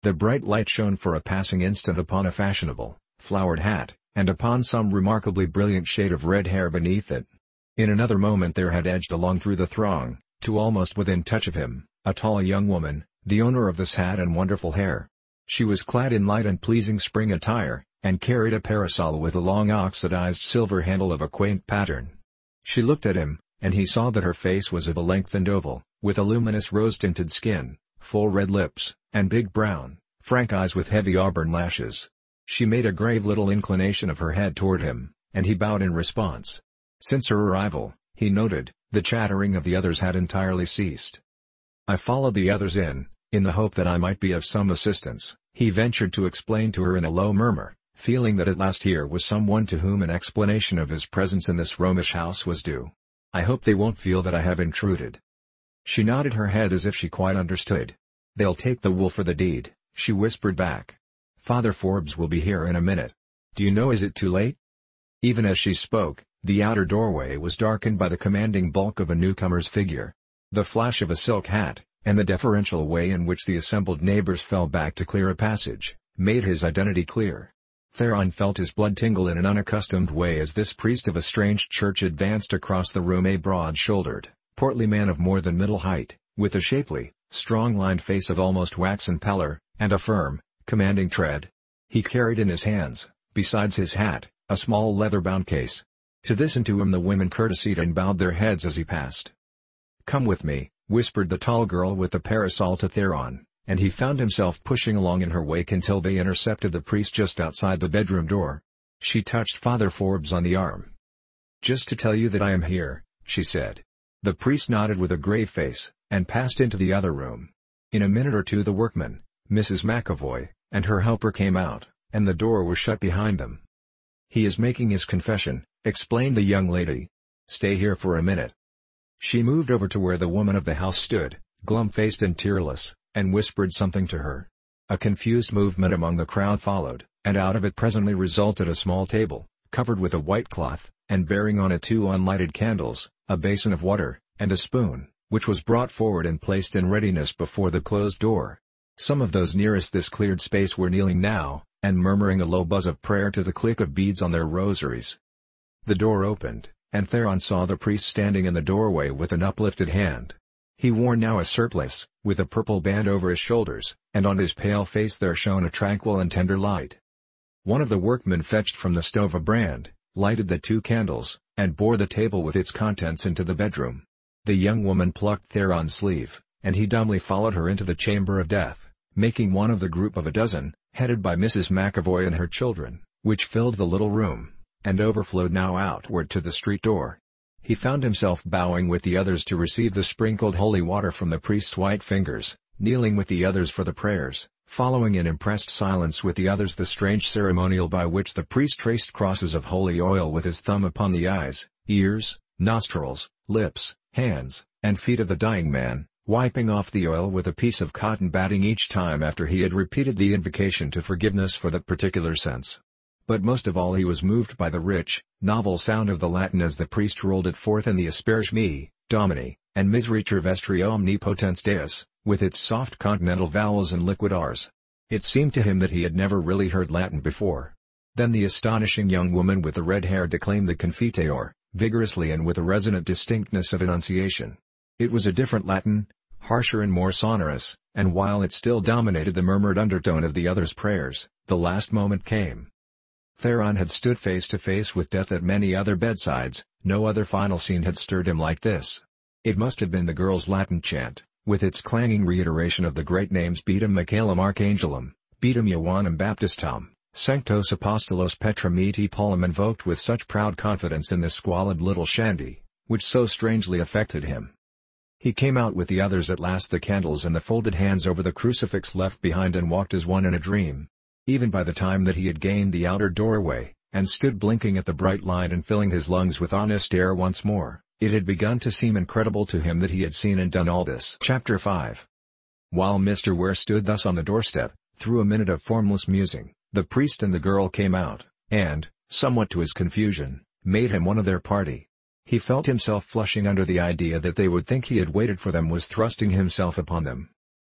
The bright light shone for a passing instant upon a fashionable, flowered hat, and upon some remarkably brilliant shade of red hair beneath it. In another moment there had edged along through the throng, to almost within touch of him, a tall young woman, the owner of this hat and wonderful hair. She was clad in light and pleasing spring attire, and carried a parasol with a long oxidized silver handle of a quaint pattern. She looked at him, and he saw that her face was of a lengthened oval, with a luminous rose-tinted skin, full red lips, and big brown, frank eyes with heavy auburn lashes. She made a grave little inclination of her head toward him, and he bowed in response. Since her arrival, he noted, the chattering of the others had entirely ceased. I followed the others in the hope that I might be of some assistance, he ventured to explain to her in a low murmur, feeling that at last here was someone to whom an explanation of his presence in this Romish house was due. I hope they won't feel that I have intruded. She nodded her head as if she quite understood. They'll take the wool for the deed, she whispered back. Father Forbes will be here in a minute. Do you know, is it too late? Even as she spoke, the outer doorway was darkened by the commanding bulk of a newcomer's figure. The flash of a silk hat, and the deferential way in which the assembled neighbors fell back to clear a passage, made his identity clear. Theron felt his blood tingle in an unaccustomed way as this priest of a strange church advanced across the room, a broad-shouldered, portly man of more than middle height, with a shapely, strong-lined face of almost waxen pallor, and a firm, commanding tread. He carried in his hands, besides his hat, a small leather-bound case. To this and to him the women courtesied and bowed their heads as he passed. "Come with me," whispered the tall girl with the parasol to Theron, and he found himself pushing along in her wake until they intercepted the priest just outside the bedroom door. She touched Father Forbes on the arm. "Just to tell you that I am here," she said. The priest nodded with a grave face, and passed into the other room. In a minute or two the workman, Mrs. McAvoy, and her helper came out, and the door was shut behind them. "He is making his confession," explained the young lady. "Stay here for a minute." She moved over to where the woman of the house stood, glum-faced and tearless, and whispered something to her. A confused movement among the crowd followed, and out of it presently resulted a small table, covered with a white cloth, and bearing on it 2 unlighted candles, a basin of water, and a spoon, which was brought forward and placed in readiness before the closed door. Some of those nearest this cleared space were kneeling now, and murmuring a low buzz of prayer to the click of beads on their rosaries. The door opened, and Theron saw the priest standing in the doorway with an uplifted hand. He wore now a surplice, with a purple band over his shoulders, and on his pale face there shone a tranquil and tender light. One of the workmen fetched from the stove a brand, lighted the 2 candles, and bore the table with its contents into the bedroom. The young woman plucked Theron's sleeve, and he dumbly followed her into the chamber of death, making one of the group of a dozen, headed by Mrs. McAvoy and her children, which filled the little room, and overflowed now outward to the street door. He found himself bowing with the others to receive the sprinkled holy water from the priest's white fingers, kneeling with the others for the prayers, following in impressed silence with the others the strange ceremonial by which the priest traced crosses of holy oil with his thumb upon the eyes, ears, nostrils, lips, hands, and feet of the dying man, wiping off the oil with a piece of cotton batting each time after he had repeated the invocation to forgiveness for that particular sense. But most of all he was moved by the rich, novel sound of the Latin as the priest rolled it forth in the Asperge Me, Domini, and Misericor Vestri Omnipotens Deus, with its soft continental vowels and liquid R's. It seemed to him that he had never really heard Latin before. Then the astonishing young woman with the red hair declaimed the Confiteor, vigorously and with a resonant distinctness of enunciation. It was a different Latin, harsher and more sonorous, and while it still dominated the murmured undertone of the others' prayers, the last moment came. Theron had stood face to face with death at many other bedsides, no other final scene had stirred him like this. It must have been the girl's Latin chant, with its clanging reiteration of the great names Beatum Michaelum Archangelum, Beatum Ioannum Baptistum, Sanctos Apostolos Petrum et Paulum, invoked with such proud confidence in this squalid little shanty, which so strangely affected him. He came out with the others at last, the candles and the folded hands over the crucifix left behind, and walked as one in a dream. Even by the time that he had gained the outer doorway, and stood blinking at the bright light and filling his lungs with honest air once more, it had begun to seem incredible to him that he had seen and done all this. Chapter 5. While Mr. Ware stood thus on the doorstep, through a minute of formless musing, the priest and the girl came out, and, somewhat to his confusion, made him one of their party. He felt himself flushing under the idea that they would think he had waited for them, was thrusting himself upon them.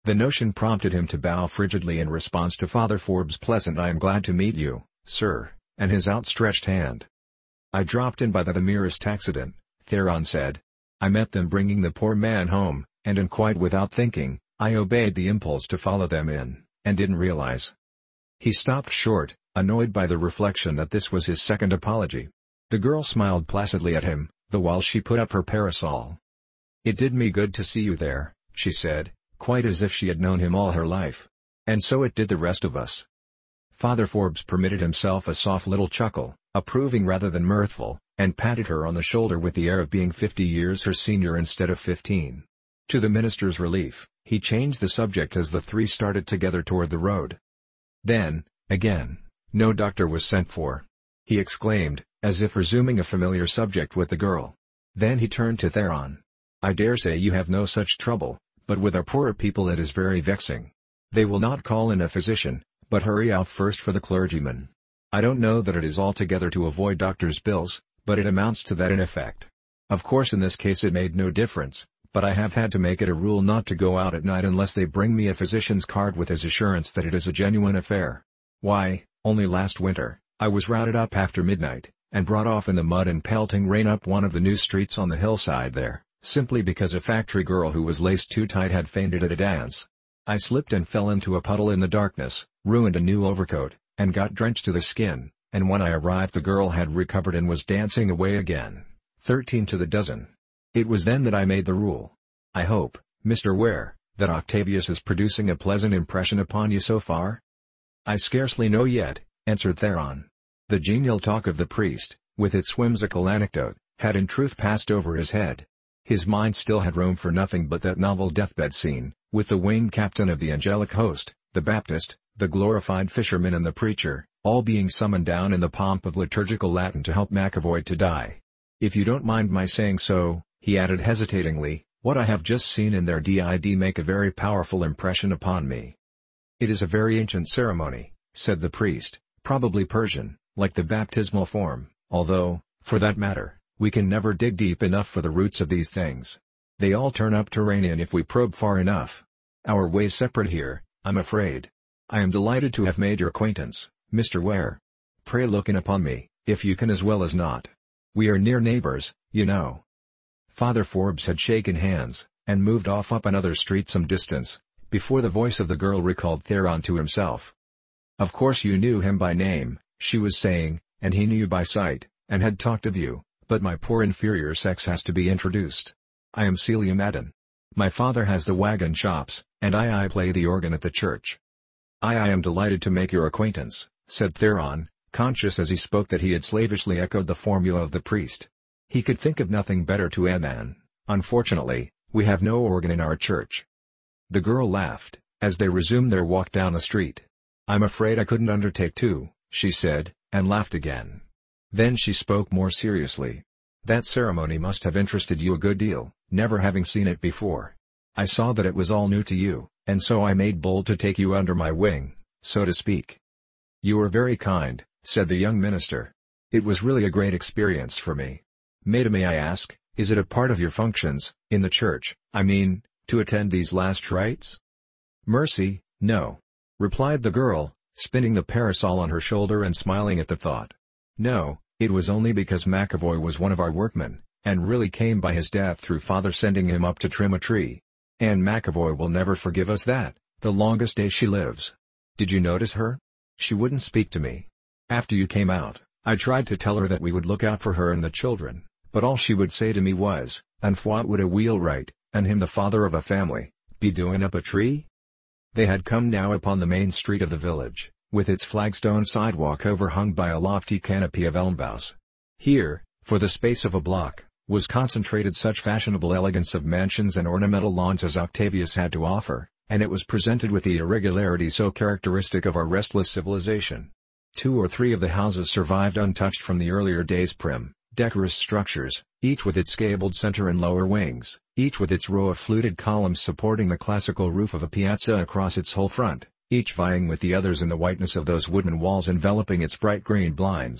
The notion prompted him to bow frigidly in response to Father Forbes' pleasant "I am glad to meet you, sir," and his outstretched hand. "I dropped in by the merest accident," Theron said. "I met them bringing the poor man home, and quite without thinking, I obeyed the impulse to follow them in, and didn't realize." He stopped short, annoyed by the reflection that this was his second apology. The girl smiled placidly at him, the while she put up her parasol. "It did me good to see you there," she said, quite as if she had known him all her life. "And so it did the rest of us." Father Forbes permitted himself a soft little chuckle, approving rather than mirthful, and patted her on the shoulder with the air of being 50 years her senior instead of 15. To the minister's relief, he changed the subject as the three started together toward the road. Then, again, no doctor was sent for. He exclaimed, as if resuming a familiar subject with the girl. Then he turned to Theron. "I dare say you have no such trouble, but with our poorer people it is very vexing. They will not call in a physician, but hurry out first for the clergyman. I don't know that it is altogether to avoid doctors' bills, but it amounts to that in effect. Of course in this case it made no difference, but I have had to make it a rule not to go out at night unless they bring me a physician's card with his assurance that it is a genuine affair. Why, only last winter, I was routed up after midnight, and brought off in the mud and pelting rain up one of the new streets on the hillside there, simply because a factory girl who was laced too tight had fainted at a dance. I slipped and fell into a puddle in the darkness, ruined a new overcoat, and got drenched to the skin, and when I arrived the girl had recovered and was dancing away again, 13 to the dozen. It was then that I made the rule. I hope, Mr. Ware, that Octavius is producing a pleasant impression upon you so far?" "I scarcely know yet," answered Theron. The genial talk of the priest, with its whimsical anecdote, had in truth passed over his head. His mind still had room for nothing but that novel deathbed scene, with the winged captain of the angelic host, the Baptist, the glorified fisherman and the preacher, all being summoned down in the pomp of liturgical Latin to help McAvoy to die. "If you don't mind my saying so," he added hesitatingly, "what I have just seen in there did make a very powerful impression upon me." "It is a very ancient ceremony," said the priest, "probably Persian, like the baptismal form, although, for that matter, we can never dig deep enough for the roots of these things. They all turn up Turanian if we probe far enough. Our ways separate here, I'm afraid. I am delighted to have made your acquaintance, Mr. Ware. Pray look in upon me, if you can as well as not. We are near neighbors, you know." Father Forbes had shaken hands, and moved off up another street some distance, before the voice of the girl recalled Theron to himself. "Of course you knew him by name," she was saying, "and he knew you by sight, and had talked of you, but my poor inferior sex has to be introduced. I am Celia Madden. My father has the wagon shops, and I play the organ at the church." I am delighted to make your acquaintance," said Theron, conscious as he spoke that he had slavishly echoed the formula of the priest. He could think of nothing better to add than, "Unfortunately, we have no organ in our church." The girl laughed, as they resumed their walk down the street. "I'm afraid I couldn't undertake to," she said, and laughed again. Then she spoke more seriously. "That ceremony must have interested you a good deal, never having seen it before. I saw that it was all new to you, and so I made bold to take you under my wing, so to speak." "You are very kind," said the young minister. "It was really a great experience for me. May I ask, is it a part of your functions, in the church, I mean, to attend these last rites?" "Mercy, no," replied the girl, spinning the parasol on her shoulder and smiling at the thought. "No, it was only because McAvoy was one of our workmen, and really came by his death through father sending him up to trim a tree. Anne McAvoy will never forgive us that, the longest day she lives. Did you notice her? She wouldn't speak to me. After you came out, I tried to tell her that we would look out for her and the children, but all she would say to me was, 'And what would a wheelwright, and him the father of a family, be doing up a tree?'" They had come now upon the main street of the village, with its flagstone sidewalk overhung by a lofty canopy of elm boughs. Here, for the space of a block, was concentrated such fashionable elegance of mansions and ornamental lawns as Octavius had to offer, and it was presented with the irregularity so characteristic of our restless civilization. 2 or 3 of the houses survived untouched from the earlier days, prim, decorous structures, each with its gabled center and lower wings, each with its row of fluted columns supporting the classical roof of a piazza across its whole front, each vying with the others in the whiteness of those wooden walls enveloping its bright green blinds.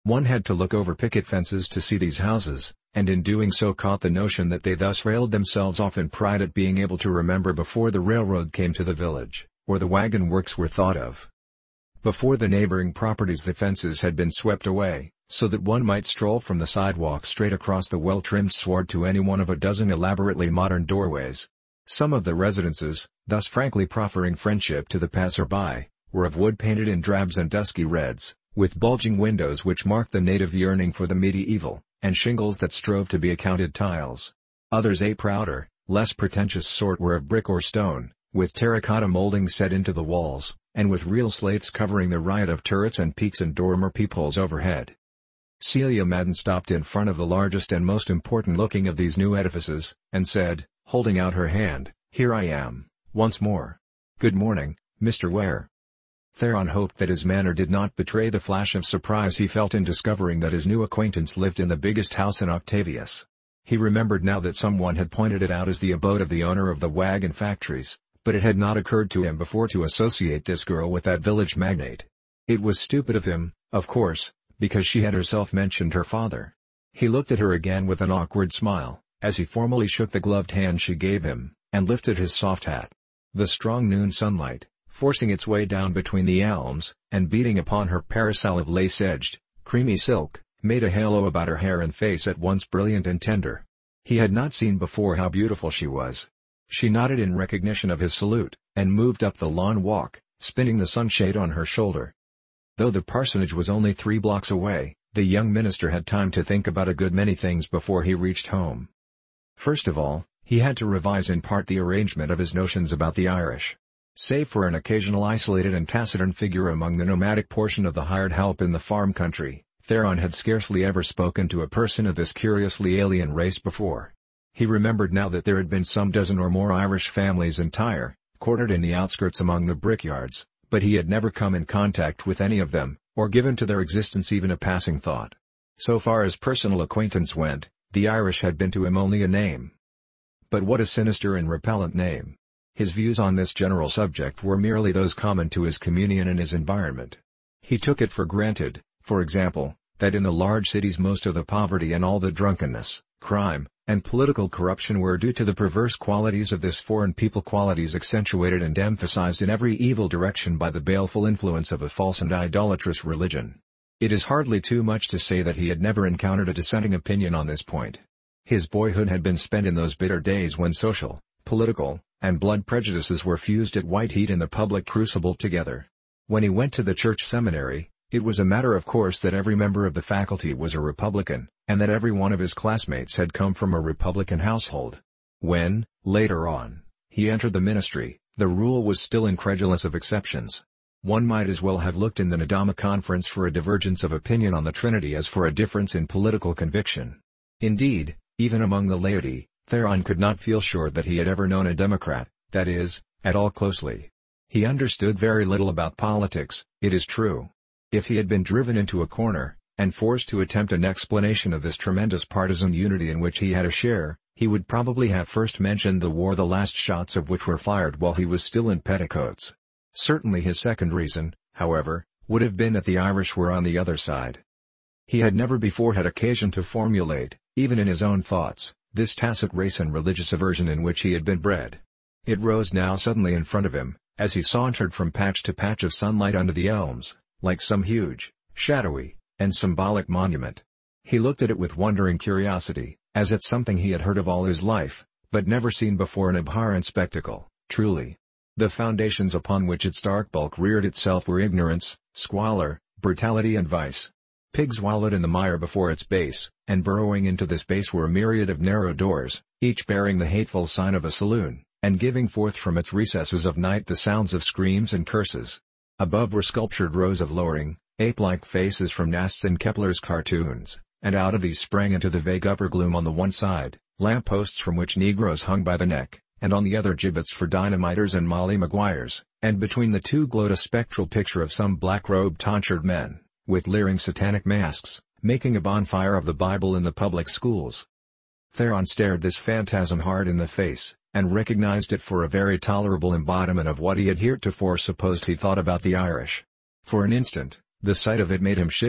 One had to look over picket fences to see these houses, and in doing so caught the notion that they thus railed themselves off in pride at being able to remember before the railroad came to the village, or the wagon works were thought of. Before the neighboring properties the fences had been swept away, so that one might stroll from the sidewalk straight across the well-trimmed sward to any one of a dozen elaborately modern doorways. Some of the residences, thus frankly proffering friendship to the passer-by, were of wood painted in drabs and dusky reds, with bulging windows which marked the native yearning for the medieval, and shingles that strove to be accounted tiles. Others, a prouder, less pretentious sort, were of brick or stone, with terracotta moldings set into the walls, and with real slates covering the riot of turrets and peaks and dormer peepholes overhead. Celia Madden stopped in front of the largest and most important-looking of these new edifices, and said, holding out her hand, "Here I am, once more. Good morning, Mr. Ware." Theron hoped that his manner did not betray the flash of surprise he felt in discovering that his new acquaintance lived in the biggest house in Octavius. He remembered now that someone had pointed it out as the abode of the owner of the wagon factories, but it had not occurred to him before to associate this girl with that village magnate. It was stupid of him, of course, because she had herself mentioned her father. He looked at her again with an awkward smile, as he formally shook the gloved hand she gave him, and lifted his soft hat. The strong noon sunlight, forcing its way down between the elms, and beating upon her parasol of lace-edged, creamy silk, made a halo about her hair and face at once brilliant and tender. He had not seen before how beautiful she was. She nodded in recognition of his salute, and moved up the lawn walk, spinning the sunshade on her shoulder. Though the parsonage was only 3 blocks away, the young minister had time to think about a good many things before he reached home. First of all, he had to revise in part the arrangement of his notions about the Irish. Save for an occasional isolated and taciturn figure among the nomadic portion of the hired help in the farm country, Theron had scarcely ever spoken to a person of this curiously alien race before. He remembered now that there had been some dozen or more Irish families in Tyre, quartered in the outskirts among the brickyards, but he had never come in contact with any of them, or given to their existence even a passing thought. So far as personal acquaintance went, the Irish had been to him only a name. But what a sinister and repellent name! His views on this general subject were merely those common to his communion and his environment. He took it for granted, for example, that in the large cities most of the poverty and all the drunkenness, crime, and political corruption were due to the perverse qualities of this foreign people, qualities accentuated and emphasized in every evil direction by the baleful influence of a false and idolatrous religion. It is hardly too much to say that he had never encountered a dissenting opinion on this point. His boyhood had been spent in those bitter days when social, political, and blood prejudices were fused at white heat in the public crucible together. When he went to the church seminary, it was a matter of course that every member of the faculty was a Republican, and that every one of his classmates had come from a Republican household. When, later on, he entered the ministry, the rule was still incredulous of exceptions. One might as well have looked in the Nadama Conference for a divergence of opinion on the Trinity as for a difference in political conviction. Indeed, even among the laity, Theron could not feel sure that he had ever known a Democrat, that is, at all closely. He understood very little about politics, it is true. If he had been driven into a corner, and forced to attempt an explanation of this tremendous partisan unity in which he had a share, he would probably have first mentioned the war, the last shots of which were fired while he was still in petticoats. Certainly his second reason, however, would have been that the Irish were on the other side. He had never before had occasion to formulate, even in his own thoughts, this tacit race and religious aversion in which he had been bred. It rose now suddenly in front of him, as he sauntered from patch to patch of sunlight under the elms, like some huge, shadowy, and symbolic monument. He looked at it with wondering curiosity, as at something he had heard of all his life, but never seen before, an abhorrent spectacle, truly. The foundations upon which its dark bulk reared itself were ignorance, squalor, brutality and vice. Pigs wallowed in the mire before its base, and burrowing into this base were a myriad of narrow doors, each bearing the hateful sign of a saloon, and giving forth from its recesses of night the sounds of screams and curses. Above were sculptured rows of lowering, ape-like faces from Nast's and Kepler's cartoons, and out of these sprang into the vague upper gloom on the one side, lamp-posts from which Negroes hung by the neck, and on the other gibbets for dynamiters and Molly Maguires, and between the two glowed a spectral picture of some black-robed tonsured men, with leering satanic masks, making a bonfire of the Bible in the public schools. Theron stared this phantasm hard in the face, and recognized it for a very tolerable embodiment of what he had heretofore supposed he thought about the Irish. For an instant, the sight of it made him shiver,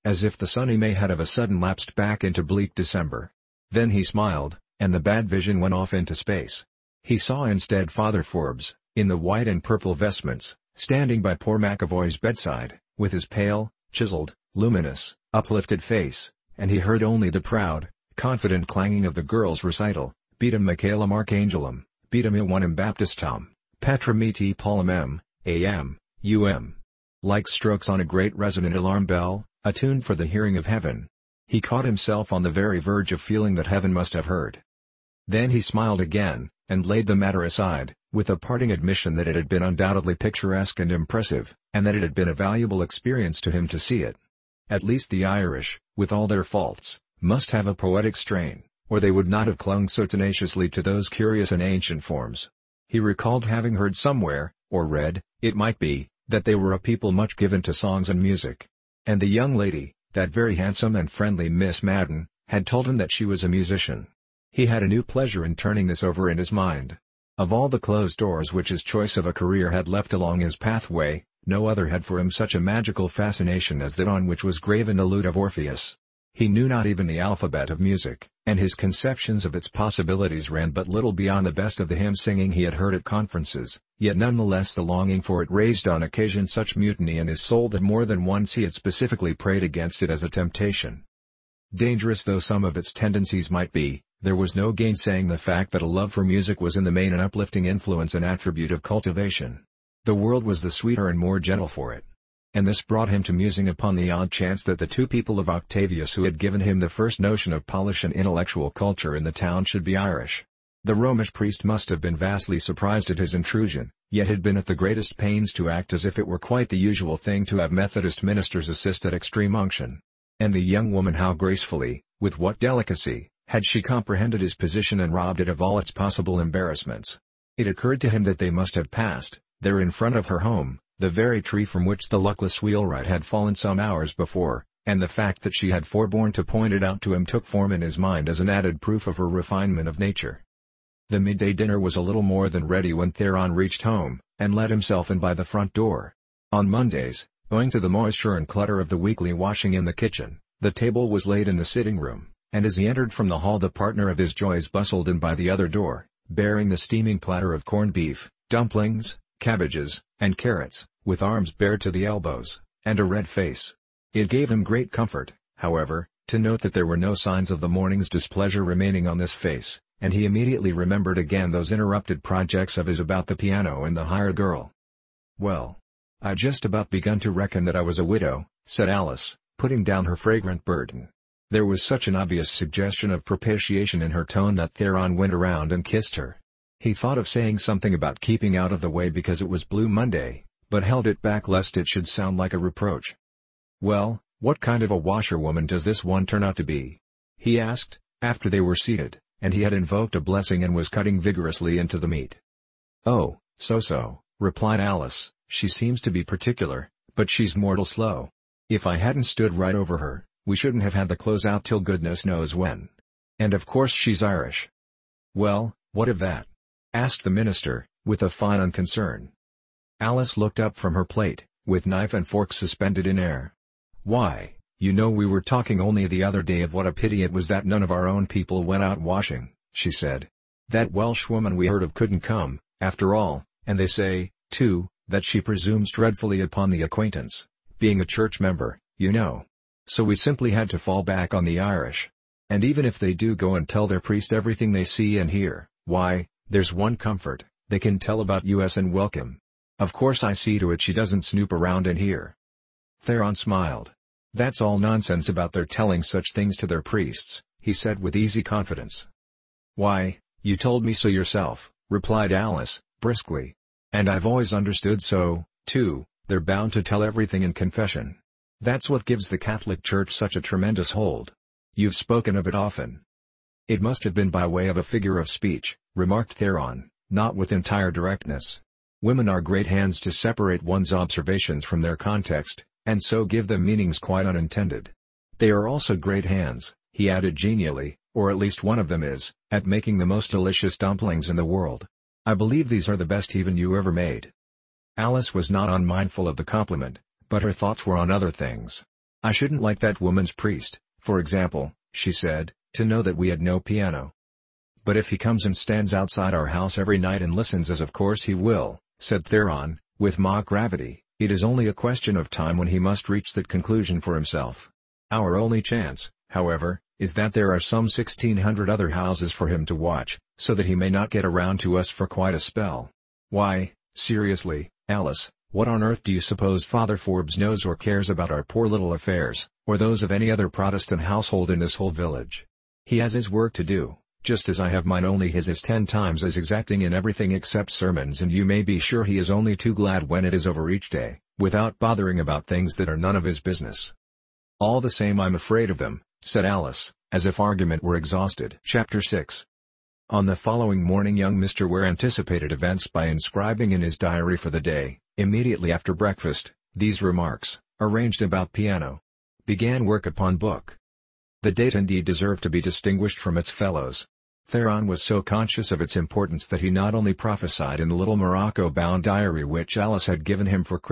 As if the sunny May had of a sudden lapsed back into bleak December. Then he smiled, and the bad vision went off into space. He saw instead Father Forbes, in the white and purple vestments, standing by poor McAvoy's bedside, with his pale, chiseled, luminous, uplifted face, and he heard only the proud, confident clanging of the girl's recital, Beatum Michaelum Archangelum, Beatum Ioannem Baptistam, Patrum et Paulum am, like strokes on a great resonant alarm bell, attuned for the hearing of heaven. He caught himself on the very verge of feeling that heaven must have heard. Then he smiled again, and laid the matter aside, with a parting admission that it had been undoubtedly picturesque and impressive, and that it had been a valuable experience to him to see it. At least the Irish, with all their faults, must have a poetic strain, or they would not have clung so tenaciously to those curious and ancient forms. He recalled having heard somewhere, or read, it might be, that they were a people much given to songs and music. And the young lady, that very handsome and friendly Miss Madden, had told him that she was a musician. He had a new pleasure in turning this over in his mind. Of all the closed doors which his choice of a career had left along his pathway, no other had for him such a magical fascination as that on which was graven the lute of Orpheus. He knew not even the alphabet of music, and his conceptions of its possibilities ran but little beyond the best of the hymn-singing he had heard at conferences, yet nonetheless the longing for it raised on occasion such mutiny in his soul that more than once he had specifically prayed against it as a temptation. Dangerous though some of its tendencies might be, there was no gainsaying the fact that a love for music was in the main an uplifting influence and attribute of cultivation. The world was the sweeter and more gentle for it. And this brought him to musing upon the odd chance that the two people of Octavius who had given him the first notion of polish and intellectual culture in the town should be Irish. The Romish priest must have been vastly surprised at his intrusion, yet had been at the greatest pains to act as if it were quite the usual thing to have Methodist ministers assist at extreme unction. And the young woman, how gracefully, with what delicacy, had she comprehended his position and robbed it of all its possible embarrassments. It occurred to him that they must have passed, there in front of her home, the very tree from which the luckless wheelwright had fallen some hours before, and the fact that she had forborne to point it out to him took form in his mind as an added proof of her refinement of nature. The midday dinner was a little more than ready when Theron reached home, and let himself in by the front door. On Mondays, owing to the moisture and clutter of the weekly washing in the kitchen, the table was laid in the sitting-room, and as he entered from the hall the partner of his joys bustled in by the other door, bearing the steaming platter of corned beef, dumplings, cabbages, and carrots, with arms bare to the elbows, and a red face. It gave him great comfort, however, to note that there were no signs of the morning's displeasure remaining on this face, and he immediately remembered again those interrupted projects of his about the piano and the hired girl. "Well, I just about begun to reckon that I was a widow," said Alice, putting down her fragrant burden. There was such an obvious suggestion of propitiation in her tone that Theron went around and kissed her. He thought of saying something about keeping out of the way because it was Blue Monday, but held it back lest it should sound like a reproach. "Well, what kind of a washerwoman does this one turn out to be?" he asked, after they were seated, and he had invoked a blessing and was cutting vigorously into the meat. "Oh, so," replied Alice, "she seems to be particular, but she's mortal slow. If I hadn't stood right over her, we shouldn't have had the close out till goodness knows when. And of course she's Irish." "Well, what of that?" asked the minister, with a fine unconcern. Alice looked up from her plate, with knife and fork suspended in air. "Why, you know we were talking only the other day of what a pity it was that none of our own people went out washing," she said. "That Welsh woman we heard of couldn't come, after all, and they say, too, that she presumes dreadfully upon the acquaintance, being a church member, you know. So we simply had to fall back on the Irish. And even if they do go and tell their priest everything they see and hear, why, there's one comfort, they can tell about us and welcome. Of course I see to it she doesn't snoop around in here." Theron smiled. "That's all nonsense about their telling such things to their priests," he said with easy confidence. "Why, you told me so yourself," replied Alice, briskly. "And I've always understood so, too, they're bound to tell everything in confession. That's what gives the Catholic Church such a tremendous hold. You've spoken of it often." "It must have been by way of a figure of speech," remarked Theron, not with entire directness. "Women are great hands to separate one's observations from their context, and so give them meanings quite unintended. They are also great hands," he added genially, "or at least one of them is, at making the most delicious dumplings in the world. I believe these are the best even you ever made." Alice was not unmindful of the compliment, but her thoughts were on other things. "I shouldn't like that woman's priest, for example," she said, "to know that we had no piano." "But if he comes and stands outside our house every night and listens, as of course he will," said Theron, with mock gravity, "it is only a question of time when he must reach that conclusion for himself. Our only chance, however, is that there are some 1,600 other houses for him to watch, so that he may not get around to us for quite a spell. Why, seriously, Alice, what on earth do you suppose Father Forbes knows or cares about our poor little affairs, or those of any other Protestant household in this whole village? He has his work to do, just as I have mine, only his is 10 times as exacting in everything except sermons, and you may be sure he is only too glad when it is over each day, without bothering about things that are none of his business." "All the same, I'm afraid of them," said Alice, as if argument were exhausted. Chapter 6. On the following morning young Mr. Ware anticipated events by inscribing in his diary for the day, immediately after breakfast, these remarks: "Arranged about piano. Began work upon book." The date indeed deserved to be distinguished from its fellows. Theron was so conscious of its importance that he not only prophesied in the little morocco-bound diary which Alice had given him for